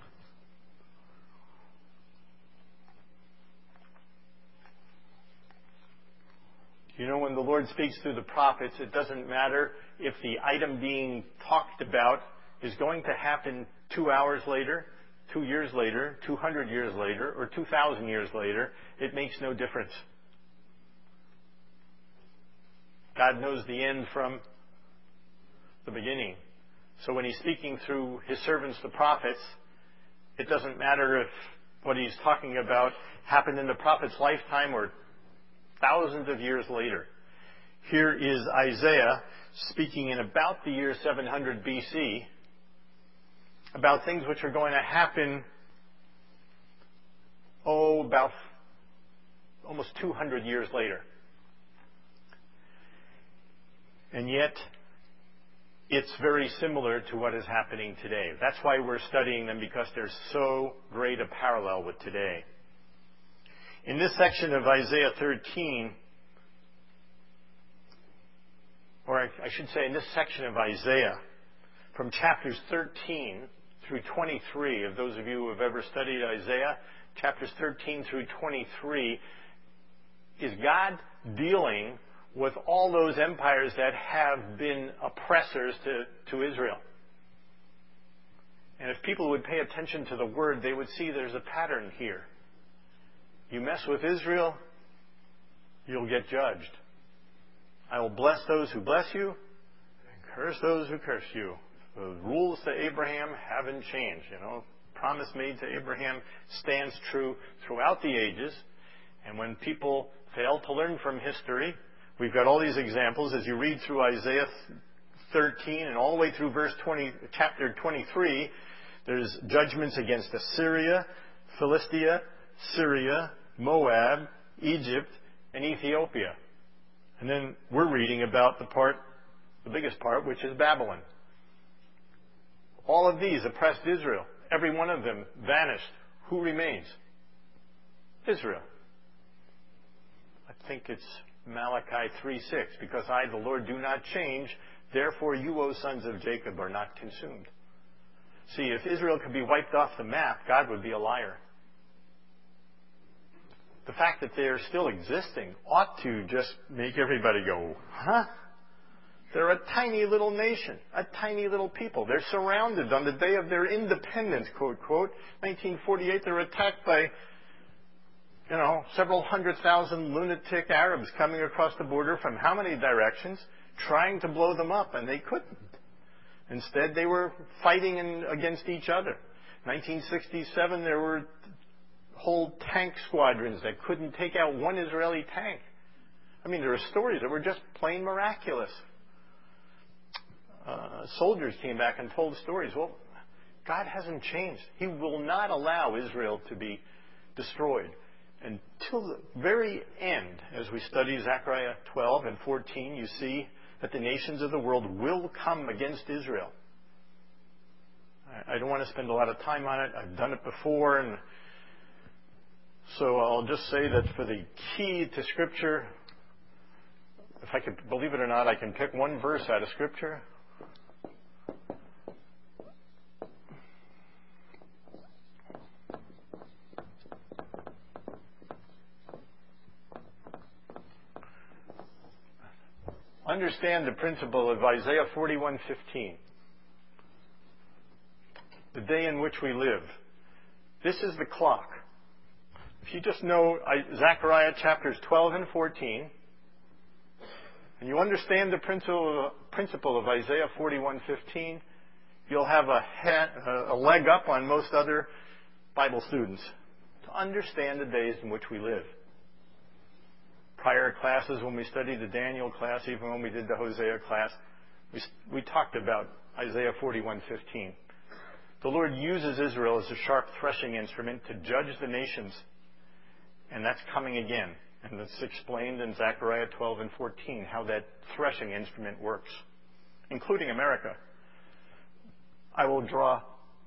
You know, when the Lord speaks through the prophets, it doesn't matter if the item being talked about is going to happen two hours later, two years later, two hundred years later, or two thousand years later. It makes no difference. God knows the end from the beginning. So when he's speaking through his servants, the prophets, it doesn't matter if what he's talking about happened in the prophet's lifetime or thousands of years later. Here is Isaiah speaking in about the year seven hundred B C about things which are going to happen, oh, about almost two hundred years later. And yet, it's very similar to what is happening today. That's why we're studying them, because there's so great a parallel with today. In this section of Isaiah thirteen, or I, I should say in this section of Isaiah, from chapters thirteen through twenty-three, of those of you who have ever studied Isaiah, chapters thirteen through twenty-three, is God dealing with all those empires that have been oppressors to, to Israel. And if people would pay attention to the word, they would see there's a pattern here. You mess with Israel, you'll get judged. I will bless those who bless you, and curse those who curse you. The rules to Abraham haven't changed. You know, promise made to Abraham stands true throughout the ages. And when people fail to learn from history, we've got all these examples as you read through Isaiah thirteen and all the way through verse twenty, chapter twenty-three. There's judgments against Assyria, Philistia, Syria, Moab, Egypt, and Ethiopia. And then we're reading about the part, the biggest part, which is Babylon. All of these oppressed Israel. Every one of them vanished. Who remains? Israel. I think it's Malachi three six. Because I, the Lord, do not change, therefore you, O sons of Jacob, are not consumed. See, if Israel could be wiped off the map, God would be a liar. The fact that they are still existing ought to just make everybody go, huh? They're a tiny little nation, a tiny little people. They're surrounded on the day of their independence, quote, quote. nineteen forty-eight, they're attacked by, you know, several hundred thousand lunatic Arabs coming across the border from how many directions, trying to blow them up, and they couldn't. Instead, they were fighting in, against each other. nineteen sixty-seven, there were whole tank squadrons that couldn't take out one Israeli tank. I mean, there are stories that were just plain miraculous. Uh, soldiers came back and told stories. Well, God hasn't changed. He will not allow Israel to be destroyed until the very end. As we study Zechariah twelve and fourteen, you see that the nations of the world will come against Israel. I, I don't want to spend a lot of time on it. I've done it before, and so I'll just say that for the key to Scripture, if I could, believe it or not, I can pick one verse out of Scripture. Understand the principle of Isaiah forty-one fifteen. The day in which we live. This is the clock. If you just know Zechariah chapters twelve and fourteen, and you understand the principle principle of Isaiah forty-one fifteen, you'll have a, ha- a leg up on most other Bible students to understand the days in which we live. prior classes, when we studied the Daniel class, even when we did the Hosea class, we, we talked about Isaiah forty-one fifteen. The Lord uses Israel as a sharp threshing instrument to judge the nations. And that's coming again. And it's explained in Zechariah twelve and fourteen how that threshing instrument works, including America. I will draw,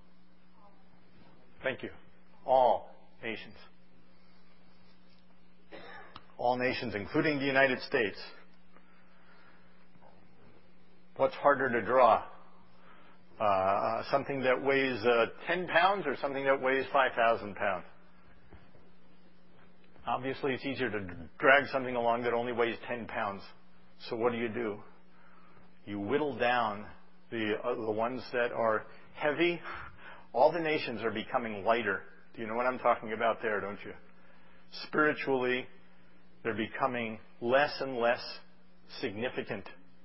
thank you, all nations. All nations, including the United States. What's harder to draw? Uh, something that weighs uh, ten pounds or something that weighs five thousand pounds? Obviously, it's easier to drag something along that only weighs ten pounds. So what do you do? You whittle down the, uh, the ones that are heavy. All the nations are becoming lighter. Do you know what I'm talking about there, don't you? Spiritually, they're becoming less and less significant.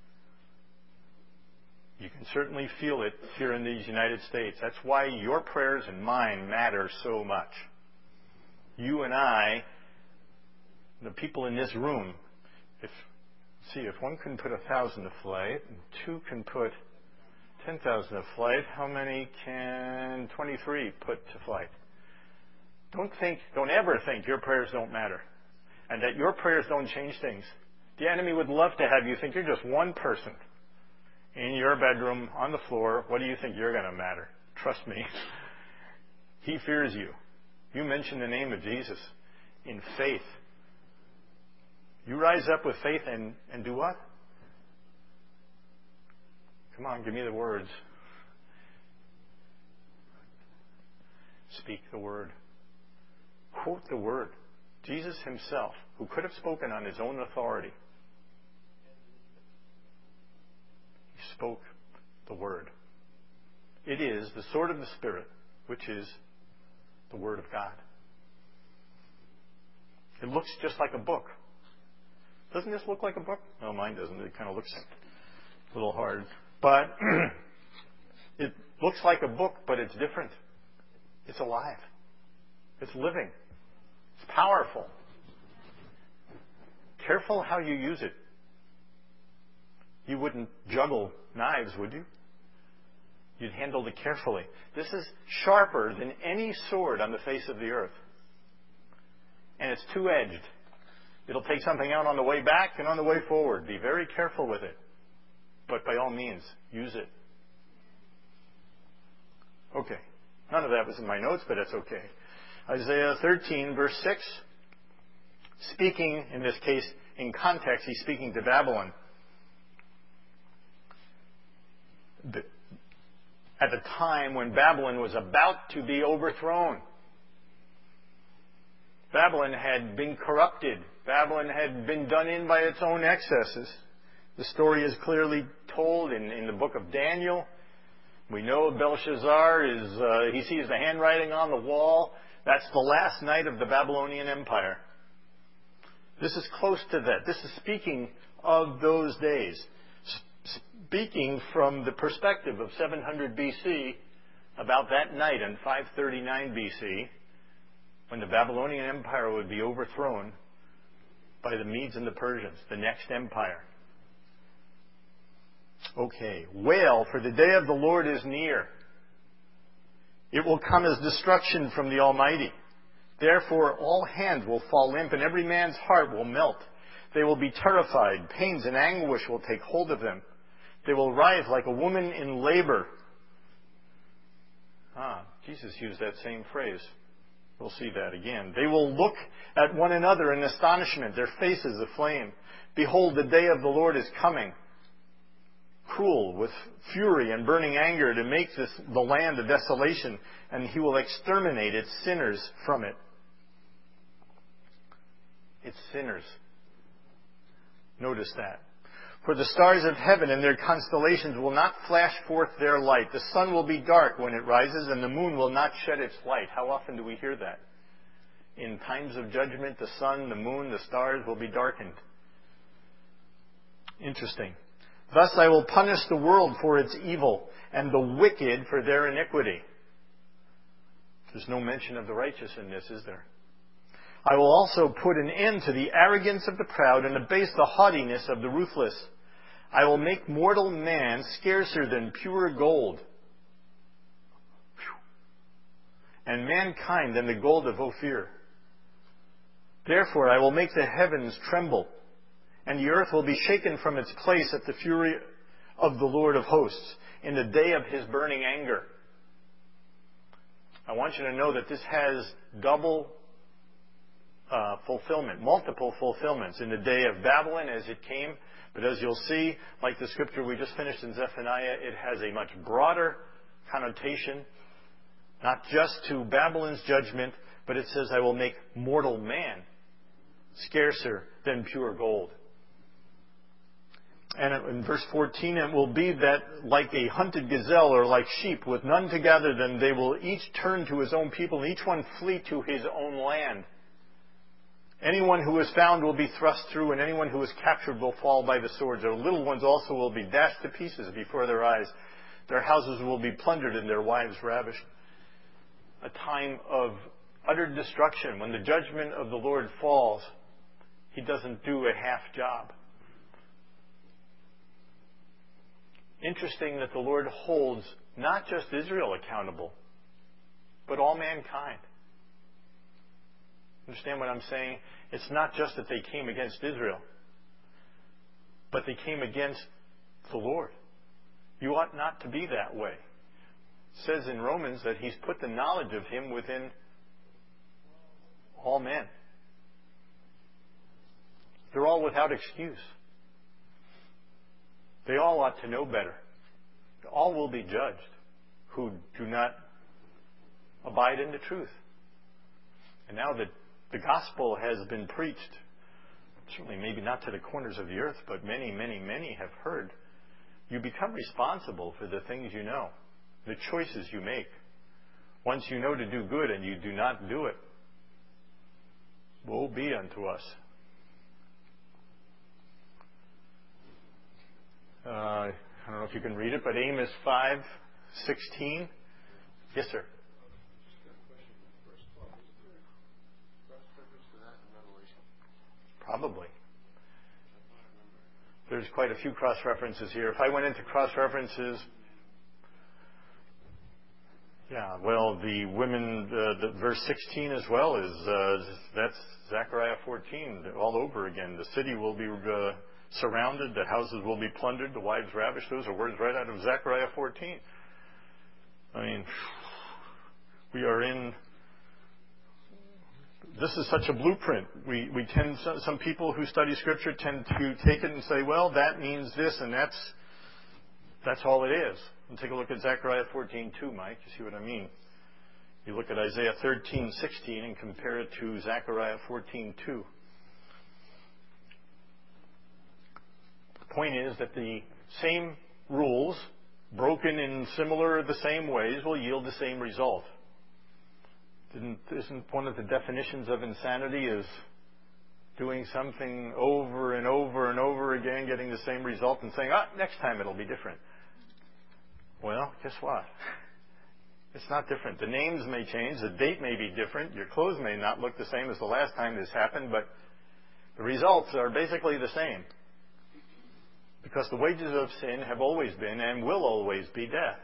You can certainly feel it here in these United States. That's why your prayers and mine matter so much. You and I, the people in this room, if see, if one can put a thousand to flight and two can put ten thousand to flight, how many can twenty-three put to flight? Don't think, don't ever think your prayers don't matter and that your prayers don't change things. The enemy would love to have you think you're just one person in your bedroom on the floor. What do you think you're going to matter? Trust me. He fears you. You mention the name of Jesus in faith. You rise up with faith and, and do what? Come on, give me the words. Speak the word. Quote the word. Jesus himself, who could have spoken on his own authority, he spoke the word. It is the sword of the Spirit, which is the word of God. It looks just like a book. Doesn't this look like a book? No, mine doesn't. It kind of looks a little hard. But it looks like a book, but it's different. It's alive. It's living. It's powerful. Careful how you use it. You wouldn't juggle knives, would you? You'd handle it carefully. This is sharper than any sword on the face of the earth. And it's two-edged. It'll take something out on the way back and on the way forward. Be very careful with it. But by all means, use it. Okay. None of that was in my notes, but that's okay. Isaiah thirteen, verse six. Speaking, in this case, in context, he's speaking to Babylon. At the time when Babylon was about to be overthrown. Babylon had been corrupted. Babylon had been done in by its own excesses. The story is clearly told in, in the book of Daniel. We know Belshazzar is, uh, he sees the handwriting on the wall. That's the last night of the Babylonian Empire. This is close to that. This is speaking of those days. S- speaking from the perspective of seven hundred B C, about that night in five thirty-nine B C, when the Babylonian Empire would be overthrown by the Medes and the Persians, the next empire. Okay. Wail, for the day of the Lord is near. It will come as destruction from the Almighty. Therefore, all hands will fall limp, and every man's heart will melt. They will be terrified. Pains and anguish will take hold of them. They will writhe like a woman in labor. Ah, Jesus used that same phrase. We'll see that again. They will look at one another in astonishment, their faces aflame. Behold, the day of the Lord is coming, cruel, with fury and burning anger, to make this, the land a desolation, and he will exterminate its sinners from it. Its sinners. Notice that. For the stars of heaven and their constellations will not flash forth their light. The sun will be dark when it rises, and the moon will not shed its light. How often do we hear that? In times of judgment, the sun, the moon, the stars will be darkened. Interesting. Thus I will punish the world for its evil, and the wicked for their iniquity. There's no mention of the righteous in this, is there? I will also put an end to the arrogance of the proud and abase the haughtiness of the ruthless. I will make mortal man scarcer than pure gold, and mankind than the gold of Ophir. Therefore I will make the heavens tremble, and the earth will be shaken from its place at the fury of the Lord of hosts in the day of his burning anger. I want you to know that this has double uh, fulfillment, multiple fulfillments in the day of Babylon as it came. But as you'll see, like the scripture we just finished in Zephaniah, it has a much broader connotation, not just to Babylon's judgment, but it says, I will make mortal man scarcer than pure gold. And in verse fourteen, it will be that like a hunted gazelle or like sheep with none to gather them, they will each turn to his own people and each one flee to his own land. Anyone who is found will be thrust through, and anyone who is captured will fall by the sword. Their little ones also will be dashed to pieces before their eyes. Their houses will be plundered and their wives ravished. A time of utter destruction. When the judgment of the Lord falls, he doesn't do a half job. Interesting that the Lord holds not just Israel accountable, but all mankind. Understand what I'm saying? It's not just that they came against Israel, but they came against the Lord. You ought not to be that way. It says in Romans that he's put the knowledge of him within all men. They're all without excuse. They all ought to know better. All will be judged who do not abide in the truth. And now that the gospel has been preached, certainly maybe not to the corners of the earth, but many, many, many have heard, you become responsible for the things you know, the choices you make. Once you know to do good and you do not do it, woe be unto us. Uh, I don't know if you can read it, but Amos five sixteen. Yes, sir. Probably. There's quite a few cross-references here. If I went into cross-references, yeah, well, the women, uh, the verse sixteen as well is, uh, that's Zechariah fourteen all over again. The city will be uh, surrounded, the houses will be plundered, the wives ravished. Those are words right out of Zechariah fourteen. I mean, we are in... This is such a blueprint. We we tend, some people who study Scripture tend to take it and say, well, that means this, and that's that's all it is. And take a look at Zechariah fourteen two, Mike. You see what I mean? You look at Isaiah thirteen sixteen and compare it to Zechariah fourteen two. The point is that the same rules, broken in similar, the same ways, will yield the same result. Isn't, isn't one of the definitions of insanity is doing something over and over and over again, getting the same result and saying, ah, next time it'll be different. Well, guess what? It's not different. The names may change. The date may be different. Your clothes may not look the same as the last time this happened, but the results are basically the same. Because the wages of sin have always been and will always be death.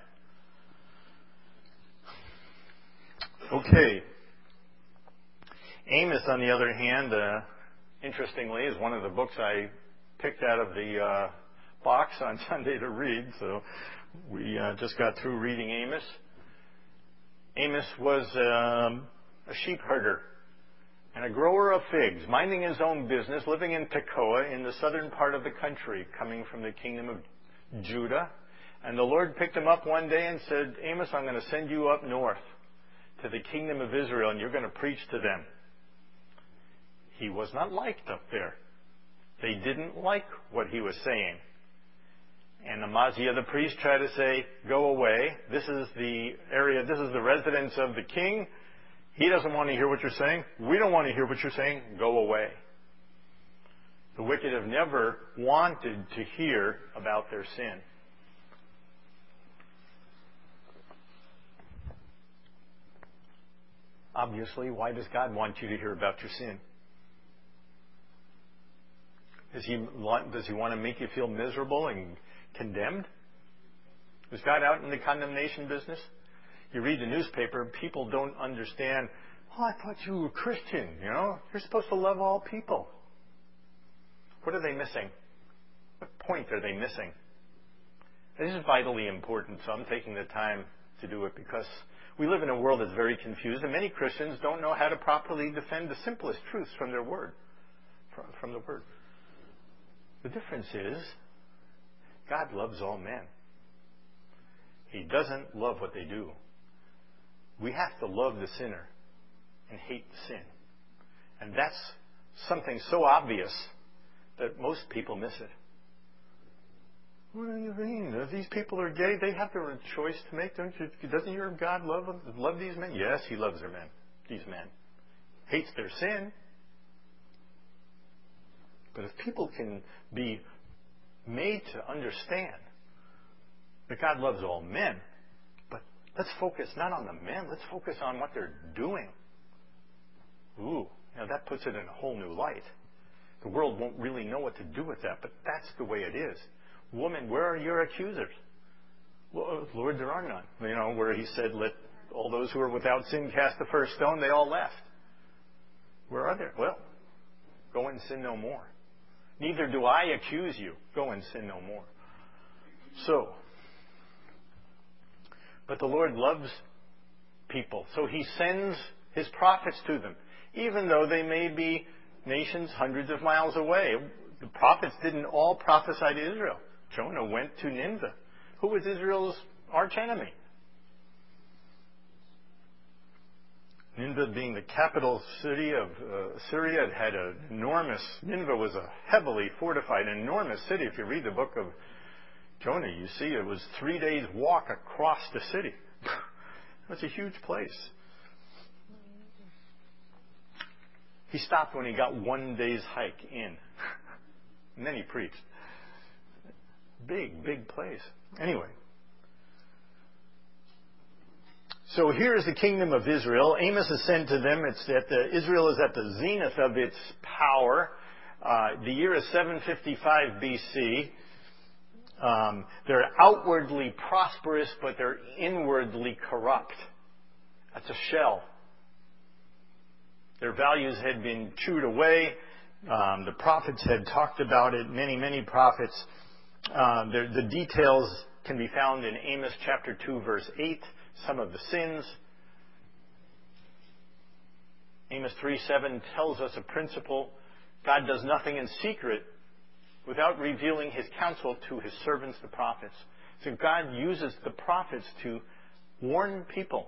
Okay. Amos, on the other hand, uh, interestingly, is one of the books I picked out of the uh, box on Sunday to read. So we uh, just got through reading Amos. Amos was um, a sheep herder and a grower of figs, minding his own business, living in Tekoa in the southern part of the country, coming from the kingdom of Judah. And the Lord picked him up one day and said, Amos, I'm going to send you up north to the kingdom of Israel, and you're going to preach to them. He was not liked up there. They didn't like what he was saying. And Amaziah the priest tried to say, go away. This is the area, this is the residence of the king. He doesn't want to hear what you're saying. We don't want to hear what you're saying. Go away. The wicked have never wanted to hear about their sin. Obviously, why does God want you to hear about your sin? Does he want, does he want to make you feel miserable and condemned? Is God out in the condemnation business? You read the newspaper, people don't understand, oh, I thought you were Christian, you know? You're supposed to love all people. What are they missing? What point are they missing? This is vitally important, so I'm taking the time to do it because we live in a world that's very confused, and many Christians don't know how to properly defend the simplest truths from their word, from, from the Word. The difference is, God loves all men. He doesn't love what they do. We have to love the sinner and hate the sin. And that's something so obvious that most people miss it. What do you mean? If these people are gay, they have their choice to make. Don't you? Doesn't your God love them, love these men? Yes, He loves their men. These men. Hates their sin. But if people can be made to understand that God loves all men, but let's focus not on the men, let's focus on what they're doing. Ooh, now that puts it in a whole new light. The world won't really know what to do with that, but that's the way it is. Woman, where are your accusers? Well, Lord, there are none. You know, where He said, let all those who are without sin cast the first stone, they all left. Where are they? Well, go and sin no more. Neither do I accuse you. Go and sin no more. So, but the Lord loves people, so He sends His prophets to them, even though they may be nations hundreds of miles away. The prophets didn't all prophesy to Israel. Jonah went to Nineveh, who was Israel's archenemy. Nineveh being the capital city of uh, Syria, it had an enormous, Nineveh was a heavily fortified, enormous city. If you read the book of Jonah, you see it was three days' walk across the city. That's a huge place. He stopped when he got one day's hike in. And then he preached. Big, big place. Anyway. So here's the kingdom of Israel. Amos is sent to them. It's at the, Israel is at the zenith of its power. Uh, the year is seven fifty-five B C. Um, they're outwardly prosperous, but they're inwardly corrupt. That's a shell. Their values had been chewed away. Um, the prophets had talked about it, many, many prophets. Uh, the details can be found in Amos chapter two, verse eight. Some of the sins. Amos three seven tells us a principle. God does nothing in secret without revealing His counsel to His servants, the prophets. So God uses the prophets to warn people.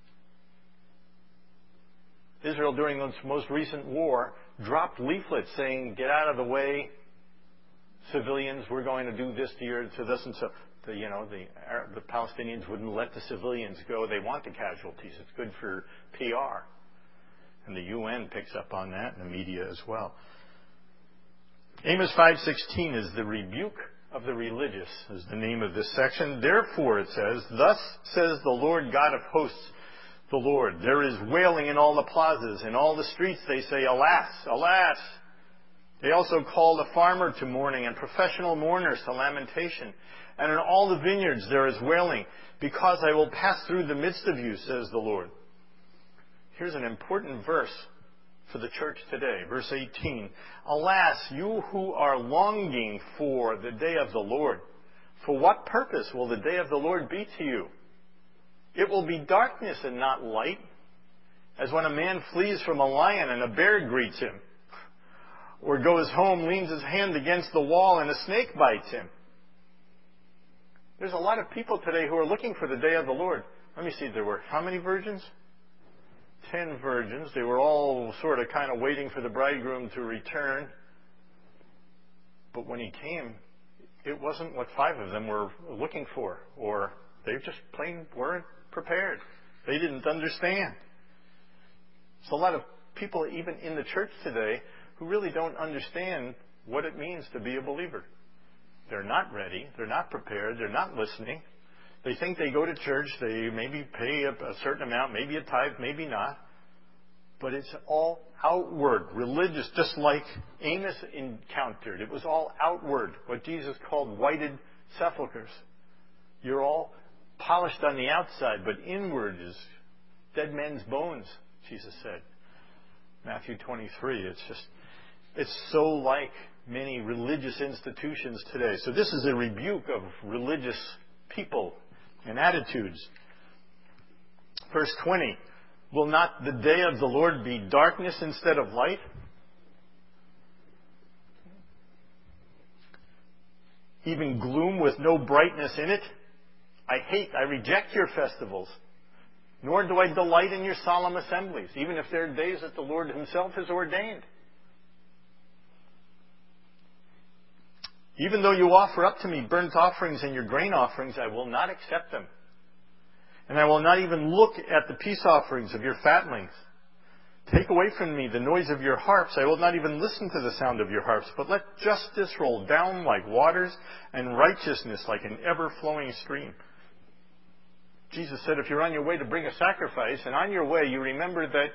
Israel, during this most recent war, dropped leaflets saying, get out of the way, civilians, we're going to do this to you, to this and so. The, you know, the, the Palestinians wouldn't let the civilians go. They want the casualties. It's good for P R. And the U N picks up on that, and the media as well. Amos five sixteen is the rebuke of the religious, is the name of this section. Therefore, it says, thus says the Lord God of hosts, the Lord, there is wailing in all the plazas. In all the streets they say, alas, alas. They also call the farmer to mourning and professional mourners to lamentation. And in all the vineyards there is wailing, because I will pass through the midst of you, says the Lord. Here's an important verse for the church today. Verse eighteen. Alas, you who are longing for the day of the Lord, for what purpose will the day of the Lord be to you? It will be darkness and not light, as when a man flees from a lion and a bear greets him, or goes home, leans his hand against the wall, and a snake bites him. There's a lot of people today who are looking for the day of the Lord. Let me see, there were how many virgins? Ten virgins. They were all sort of kind of waiting for the bridegroom to return. But when he came, it wasn't what five of them were looking for, or they just plain weren't prepared. They didn't understand. There's a lot of people, even in the church today, who really don't understand what it means to be a believer. They're not ready. They're not prepared. They're not listening. They think they go to church. They maybe pay a, a certain amount, maybe a tithe, maybe not. But it's all outward, religious, just like Amos encountered. It was all outward, what Jesus called whited sepulchres. You're all polished on the outside, but inward is dead men's bones, Jesus said. Matthew twenty-three. It's just, it's so like many religious institutions today. So this is a rebuke of religious people and attitudes. Verse twenty. Will not the day of the Lord be darkness instead of light? Even gloom with no brightness in it? I hate, I reject your festivals, nor do I delight in your solemn assemblies, even if they're days that the Lord himself has ordained. Even though you offer up to me burnt offerings and your grain offerings, I will not accept them. And I will not even look at the peace offerings of your fatlings. Take away from me the noise of your harps. I will not even listen to the sound of your harps. But let justice roll down like waters and righteousness like an ever-flowing stream. Jesus said, if you're on your way to bring a sacrifice, and on your way you remember that...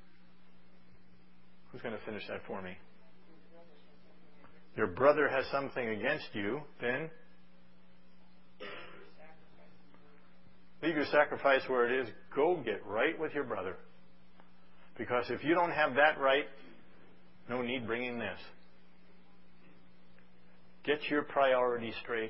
Who's going to finish that for me? Your brother has something against you, then... leave your sacrifice where it is. Go get right with your brother. Because if you don't have that right, no need bringing this. Get your priorities straight.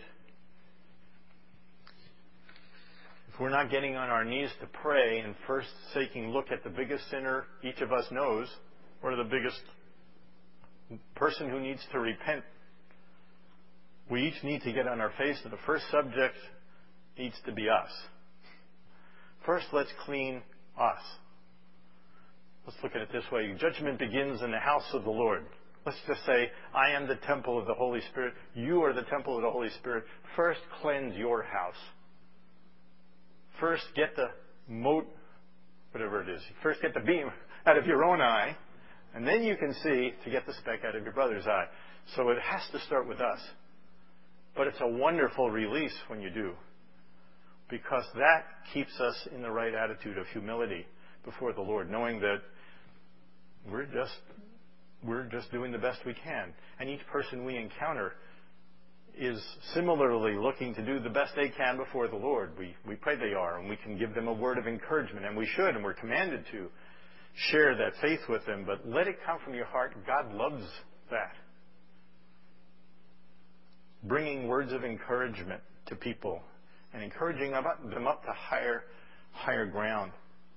If we're not getting on our knees to pray and first taking a look at the biggest sinner each of us knows, or the biggest person who needs to repent, we each need to get on our face, and the first subject needs to be us. First, let's clean us. Let's look at it this way. Judgment begins in the house of the Lord. Let's just say, I am the temple of the Holy Spirit. You are the temple of the Holy Spirit. First, cleanse your house. First, get the mote, whatever it is. First, get the beam out of your own eye, and then you can see to get the speck out of your brother's eye. So it has to start with us. But it's a wonderful release when you do, because that keeps us in the right attitude of humility before the Lord, knowing that we're just we're just doing the best we can. And each person we encounter is similarly looking to do the best they can before the Lord. We, we pray they are, and we can give them a word of encouragement, and we should, and we're commanded to share that faith with them. But let it come from your heart. God loves that. Bringing words of encouragement to people and encouraging them up, them up to higher, higher ground.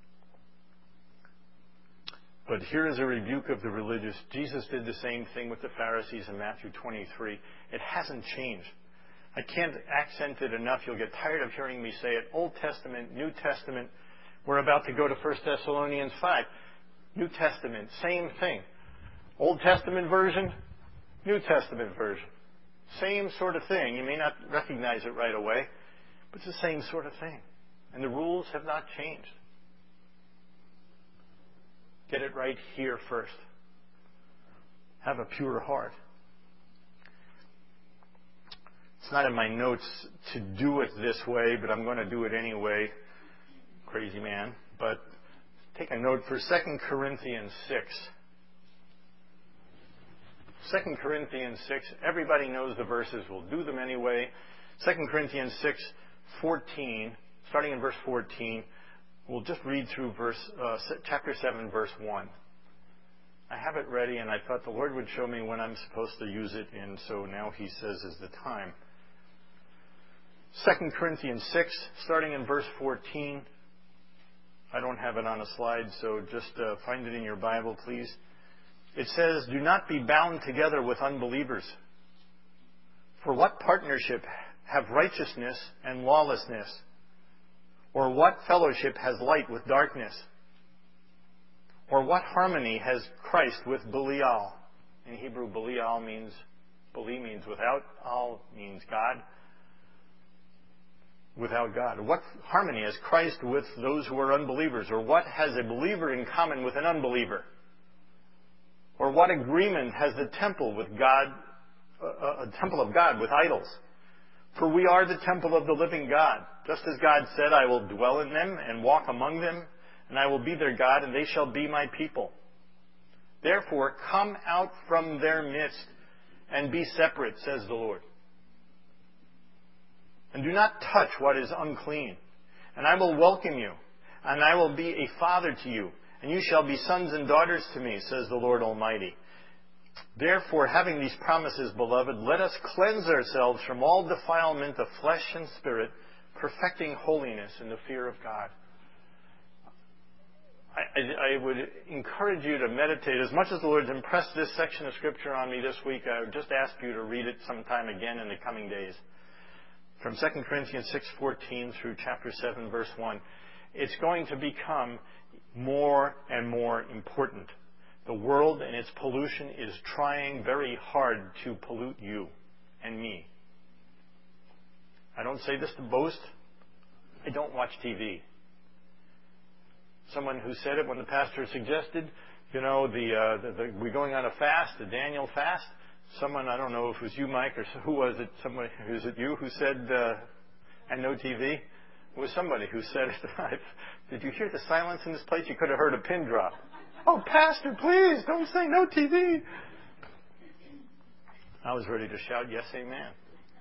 But here is a rebuke of the religious. Jesus did the same thing with the Pharisees in Matthew twenty-three. It hasn't changed. I can't accent it enough. You'll get tired of hearing me say it. Old Testament, New Testament. We're about to go to First Thessalonians five. New Testament, same thing. Old Testament version, New Testament version. Same sort of thing. You may not recognize it right away, but it's the same sort of thing. And the rules have not changed. Get it right here first. Have a pure heart. It's not in my notes to do it this way, but I'm going to do it anyway. Crazy man. But take a note for Second Corinthians six. Second Corinthians six. Everybody knows the verses. We'll do them anyway. Second Corinthians six, fourteen. Starting in verse fourteen. We'll just read through verse uh, chapter seven, verse one. I have it ready, and I thought the Lord would show me when I'm supposed to use it, and so now He says is the time. Second Corinthians six, starting in verse fourteen. I don't have it on a slide, so just uh, find it in your Bible, please. It says, "Do not be bound together with unbelievers. For what partnership have righteousness and lawlessness? Or what fellowship has light with darkness? Or what harmony has Christ with Belial?" In Hebrew, Belial means, Beli means without, Al means God. Without God. What harmony has Christ with those who are unbelievers? Or what has a believer in common with an unbeliever? Or what agreement has the temple with God, a, a temple of God with idols? For we are the temple of the living God. Just as God said, "I will dwell in them and walk among them, and I will be their God, and they shall be my people. Therefore, come out from their midst and be separate, says the Lord. And do not touch what is unclean. And I will welcome you, and I will be a father to you, and you shall be sons and daughters to me, says the Lord Almighty. Therefore, having these promises, beloved, let us cleanse ourselves from all defilement of flesh and spirit, perfecting holiness in the fear of God. I, I, I would encourage you to meditate. As much as the Lord's impressed this section of Scripture on me this week, I would just ask you to read it sometime again in the coming days. From Second Corinthians six fourteen through chapter seven, verse one. It's going to become more and more important. The world and its pollution is trying very hard to pollute you and me. I don't say this to boast. I don't watch T V. Someone who said it when the pastor suggested, you know, the, uh, the, the we're going on a fast, the Daniel fast. Someone, I don't know if it was you, Mike, or who was it? Someone, was it you who said, uh, and no T V? It was somebody who said it. Did you hear the silence in this place? You could have heard a pin drop. Oh, Pastor, please, don't say no T V. I was ready to shout, yes, amen.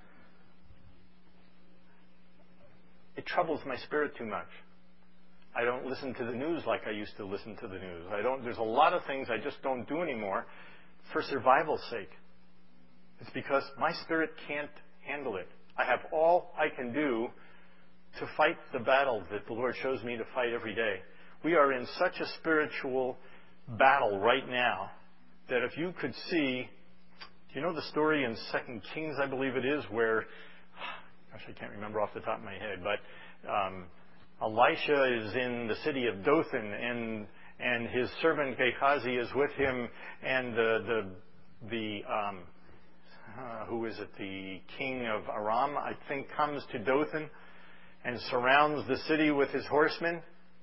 It troubles my spirit too much. I don't listen to the news like I used to listen to the news. I don't. There's a lot of things I just don't do anymore for survival's sake. It's because my spirit can't handle it. I have all I can do to fight the battle that the Lord shows me to fight every day. We are in such a spiritual battle right now that if you could see, do you know the story in Second Kings, I believe it is, where, gosh, I can't remember off the top of my head, but um, Elisha is in the city of Dothan, and and his servant Gehazi is with him, and the the the um, uh, who is it? The king of Aram, I think, comes to Dothan and surrounds the city with his horsemen.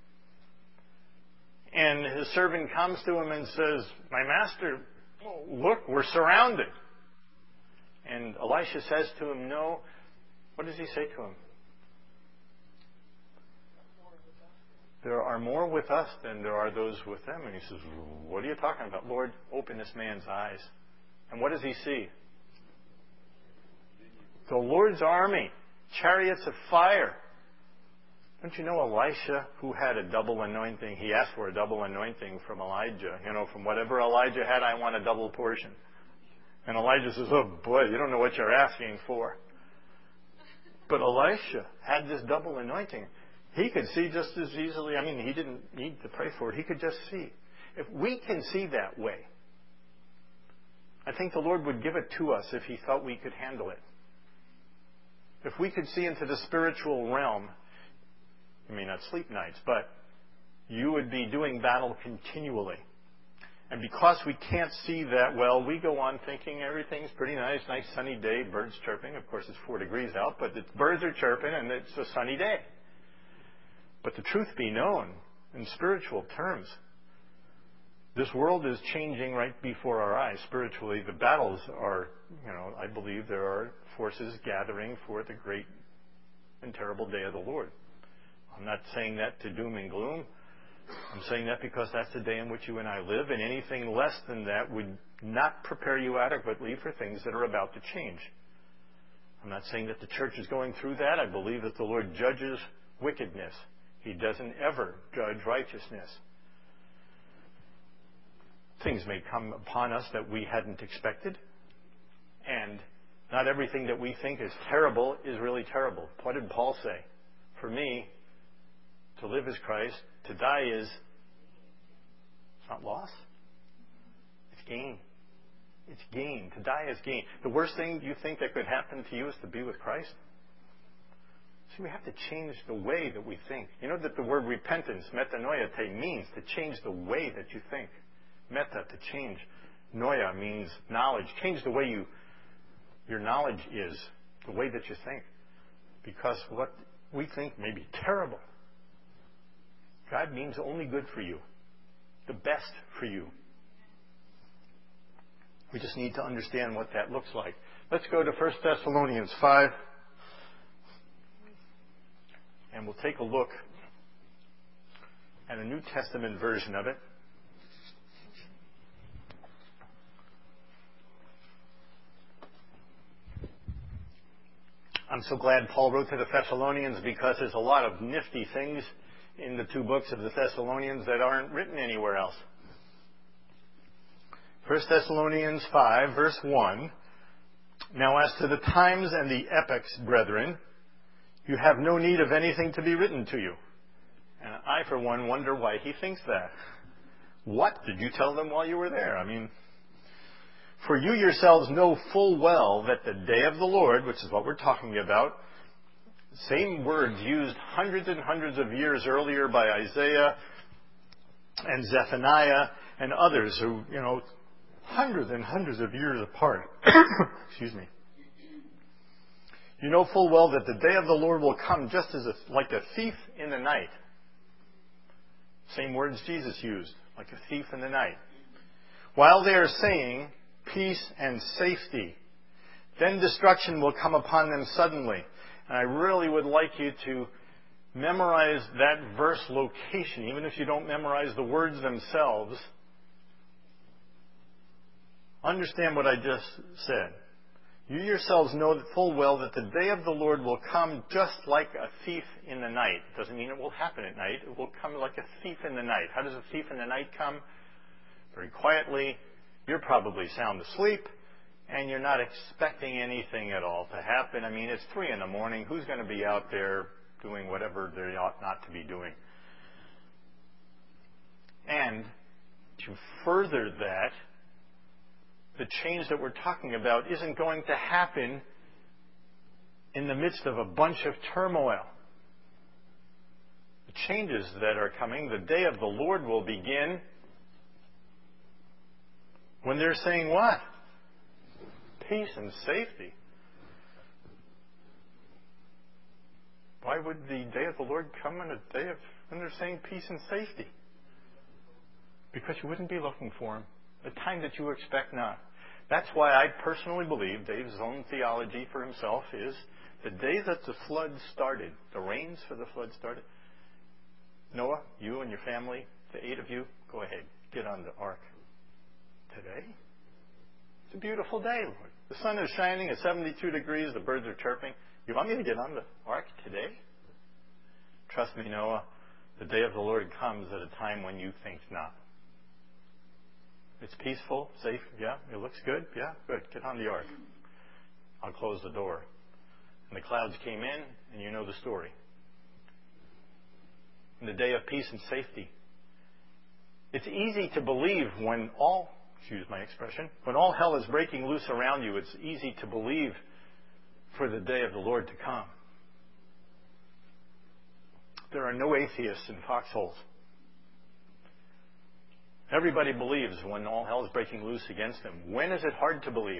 And his servant comes to him and says, "My master, look, we're surrounded." And Elisha says to him, "No." What does he say to him? There are more with us than there are those with them. And he says, "What are you talking about? Lord, open this man's eyes." And what does he see? The Lord's army, chariots of fire. Don't you know Elisha, who had a double anointing, he asked for a double anointing from Elijah. You know, from whatever Elijah had, I want a double portion. And Elijah says, "Oh boy, you don't know what you're asking for." But Elisha had this double anointing. He could see just as easily. I mean, he didn't need to pray for it. He could just see. If we can see that way, I think the Lord would give it to us if He thought we could handle it. If we could see into the spiritual realm, you may not sleep nights, but you would be doing battle continually. And because we can't see that well, we go on thinking everything's pretty nice, nice sunny day, birds chirping. Of course, it's four degrees out, but the birds are chirping and it's a sunny day. But the truth be known, in spiritual terms, this world is changing right before our eyes. Spiritually, the battles are, you know, I believe there are forces gathering for the great and terrible day of the Lord. I'm not saying that to doom and gloom. I'm saying that because that's the day in which you and I live, and anything less than that would not prepare you adequately for things that are about to change. I'm not saying that the church is going through that. I believe that the Lord judges wickedness. He doesn't ever judge righteousness. Things may come upon us that we hadn't expected, and not everything that we think is terrible is really terrible. What did Paul say? For me, to live is Christ, to die is, it's not loss, it's gain. It's gain. To die is gain. The worst thing you think that could happen to you is to be with Christ? See, we have to change the way that we think. You know that the word repentance, metanoia, means to change the way that you think. Meta, to change. Noia means knowledge. Change the way you, your knowledge is, the way that you think. Because what we think may be terrible, God means only good for you, the best for you. We just need to understand what that looks like. Let's go to First Thessalonians five, and we'll take a look and a New Testament version of it. I'm so glad Paul wrote to the Thessalonians, because there's a lot of nifty things in the two books of the Thessalonians that aren't written anywhere else. First Thessalonians five, verse one. Now as to the times and the epochs, brethren, you have no need of anything to be written to you. And I, for one, wonder why he thinks that. What did you tell them while you were there? I mean, for you yourselves know full well that the day of the Lord, which is what we're talking about, same words used hundreds and hundreds of years earlier by Isaiah and Zephaniah and others who, you know, hundreds and hundreds of years apart. Excuse me. You know full well that the day of the Lord will come just as a, like a thief in the night. Same words Jesus used, like a thief in the night. While they are saying peace and safety, then destruction will come upon them suddenly. And I really would like you to memorize that verse location, even if you don't memorize the words themselves. Understand what I just said. You yourselves know full well that the day of the Lord will come just like a thief in the night. Doesn't mean it will happen at night. It will come like a thief in the night. How does a thief in the night come? Very quietly. You're probably sound asleep, and you're not expecting anything at all to happen. I mean, it's three in the morning. Who's going to be out there doing whatever they ought not to be doing? And to further that, the change that we're talking about isn't going to happen in the midst of a bunch of turmoil. The changes that are coming, the day of the Lord will begin when they're saying what? Peace and safety. Why would the day of the Lord come on a day of when they're saying peace and safety? Because you wouldn't be looking for him. The time that you expect not. That's why I personally believe Dave's own theology for himself is the day that the flood started, the rains for the flood started, Noah, you and your family, the eight of you, go ahead, get on the ark. Today? It's a beautiful day, Lord. The sun is shining at seventy-two degrees, the birds are chirping. You want me to get on the ark today? Trust me, Noah, the day of the Lord comes at a time when you think not. It's peaceful, safe, yeah, it looks good, yeah, good, get on the ark. I'll close the door. And the clouds came in, and you know the story. In the day of peace and safety. It's easy to believe when all, excuse my expression, when all hell is breaking loose around you, it's easy to believe for the day of the Lord to come. There are no atheists in foxholes. Everybody believes when all hell is breaking loose against them. When is it hard to believe?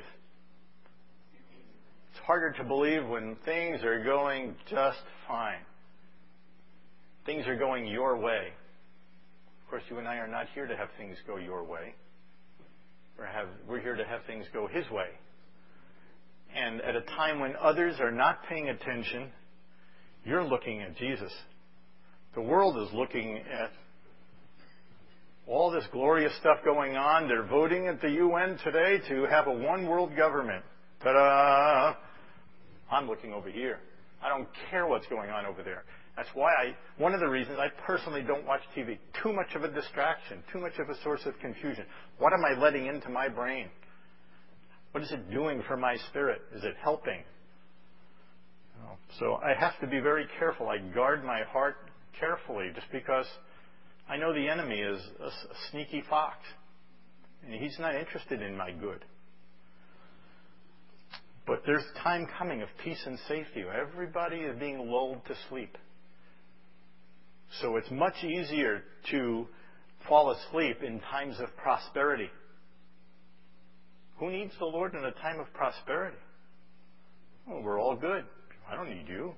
It's harder to believe when things are going just fine. Things are going your way. Of course, you and I are not here to have things go your way. We're, have, we're here to have things go his way. And at a time when others are not paying attention, you're looking at Jesus. The world is looking at all this glorious stuff going on. They're voting at the U N today to have a one-world government. Ta-da! I'm looking over here. I don't care what's going on over there. That's why I, one of the reasons I personally don't watch T V. Too much of a distraction. Too much of a source of confusion. What am I letting into my brain? What is it doing for my spirit? Is it helping? You know, so I have to be very careful. I guard my heart carefully just because I know the enemy is a, a sneaky fox. And he's not interested in my good. But there's time coming of peace and safety. Everybody is being lulled to sleep. So it's much easier to fall asleep in times of prosperity. Who needs the Lord in a time of prosperity? Oh, we're all good. I don't need you.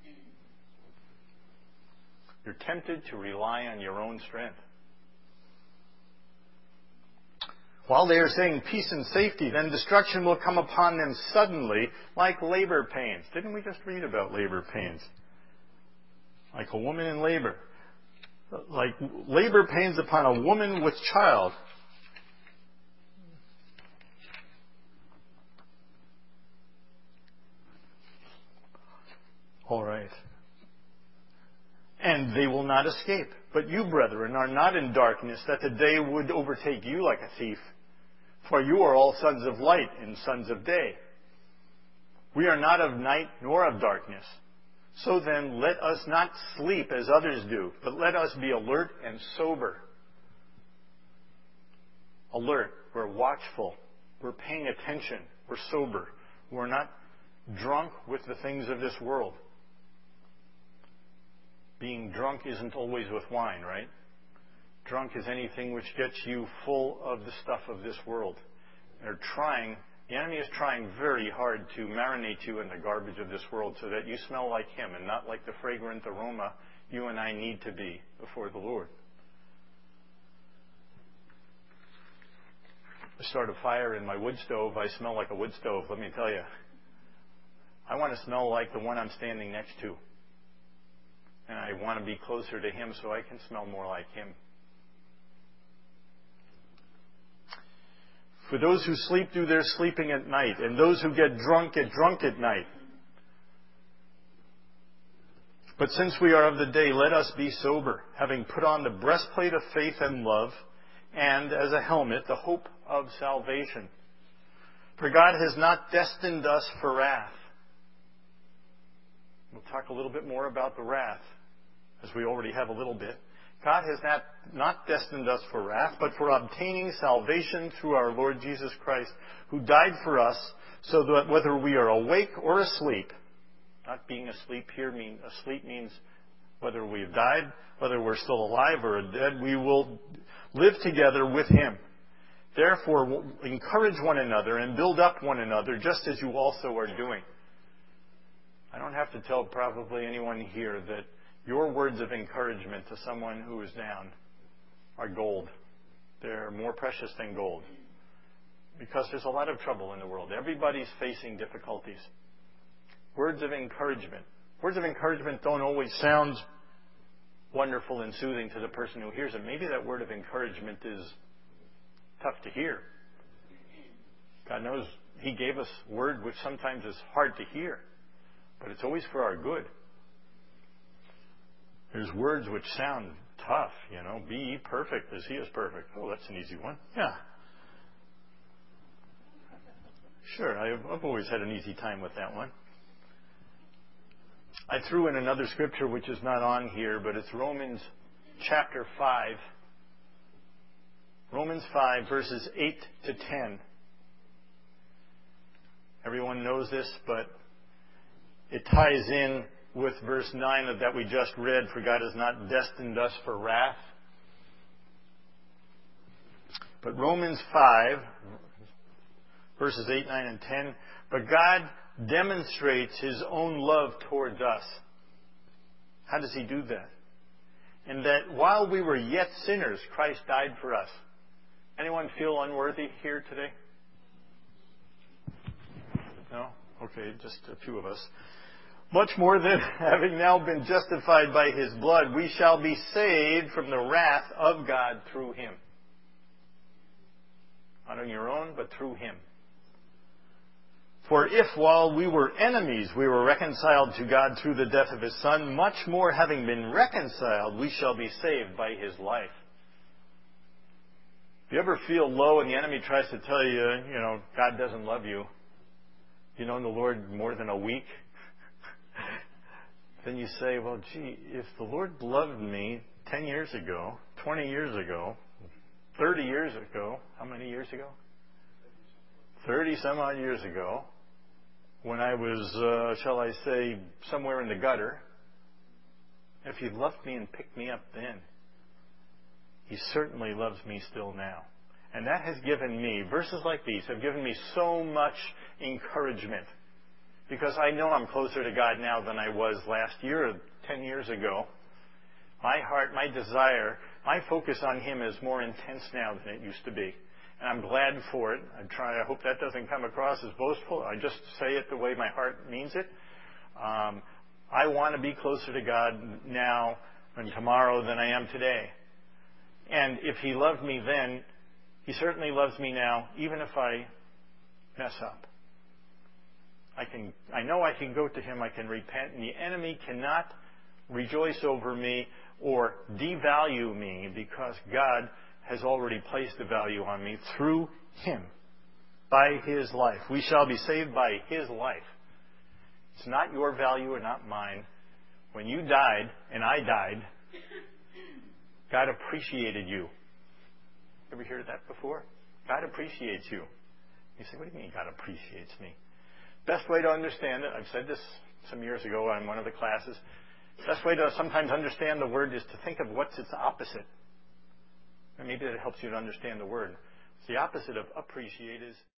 You're tempted to rely on your own strength. While they are saying peace and safety, then destruction will come upon them suddenly like labor pains. Didn't we just read about labor pains? Like a woman in labor. like labor pains upon a woman with child. All right. And they will not escape. But you, brethren, are not in darkness, that the day would overtake you like a thief. For you are all sons of light and sons of day. We are not of night nor of darkness. So then, let us not sleep as others do, but let us be alert and sober. Alert. We're watchful. We're paying attention. We're sober. We're not drunk with the things of this world. Being drunk isn't always with wine, right? Drunk is anything which gets you full of the stuff of this world. They're trying, the enemy is trying very hard to marinate you in the garbage of this world so that you smell like him and not like the fragrant aroma you and I need to be before the Lord. I start a fire in my wood stove, I smell like a wood stove, let me tell you. I want to smell like the one I'm standing next to. And I want to be closer to him so I can smell more like him. For those who sleep do their sleeping at night, and those who get drunk get drunk at night. But since we are of the day, let us be sober, having put on the breastplate of faith and love, and as a helmet, the hope of salvation. For God has not destined us for wrath. We'll talk a little bit more about the wrath, as we already have a little bit. God has not, not destined us for wrath, but for obtaining salvation through our Lord Jesus Christ, who died for us, so that whether we are awake or asleep, not being asleep here, mean, asleep means whether we have died, whether we're still alive or dead, we will live together with him. Therefore, encourage one another and build up one another, just as you also are doing. I don't have to tell probably anyone here that your words of encouragement to someone who is down are gold. They're more precious than gold. Because there's a lot of trouble in the world. Everybody's facing difficulties. Words of encouragement. Words of encouragement don't always sound wonderful and soothing to the person who hears it. Maybe that word of encouragement is tough to hear. God knows he gave us word which sometimes is hard to hear. But it's always for our good. There's words which sound tough, you know. Be ye perfect as he is perfect. Oh, that's an easy one. Yeah. Sure, I've, I've always had an easy time with that one. I threw in another scripture which is not on here, but it's Romans chapter five. Romans five, verses eight to ten. Everyone knows this, but it ties in with verse nine of that we just read, for God has not destined us for wrath. But Romans five, verses eight, nine, and ten, but God demonstrates his own love towards us. How does he do that? In that while we were yet sinners, Christ died for us. Anyone feel unworthy here today? No? Okay, just a few of us. Much more than having now been justified by his blood, we shall be saved from the wrath of God through him. Not on your own, but through him. For if while we were enemies we were reconciled to God through the death of his Son, much more having been reconciled, we shall be saved by his life. If you ever feel low and the enemy tries to tell you, you know, God doesn't love you, you know the Lord more than a week, then you say, well, gee, if the Lord loved me ten years ago, twenty years ago, thirty years ago, how many years ago? thirty some odd years ago, when I was, uh, shall I say, somewhere in the gutter, if he loved me and picked me up then, he certainly loves me still now. And that has given me, verses like these have given me so much encouragement. Because I know I'm closer to God now than I was last year or ten years ago. My heart, my desire, my focus on him is more intense now than it used to be. And I'm glad for it. I try. I hope that doesn't come across as boastful. I just say it the way my heart means it. Um, I want to be closer to God now and tomorrow than I am today. And if He loved me then, He certainly loves me now, even if I mess up. I can, I know I can go to Him, I can repent, and the enemy cannot rejoice over me or devalue me, because God has already placed a value on me through Him, by His life. We shall be saved by His life. It's not your value or not mine. When you died and I died, God appreciated you. Ever heard that before? God appreciates you. You say, what do you mean God appreciates me? Best way to understand it, I've said this some years ago on one of the classes, best way to sometimes understand the word is to think of what's its opposite. And maybe that helps you to understand the word. The opposite of appreciate is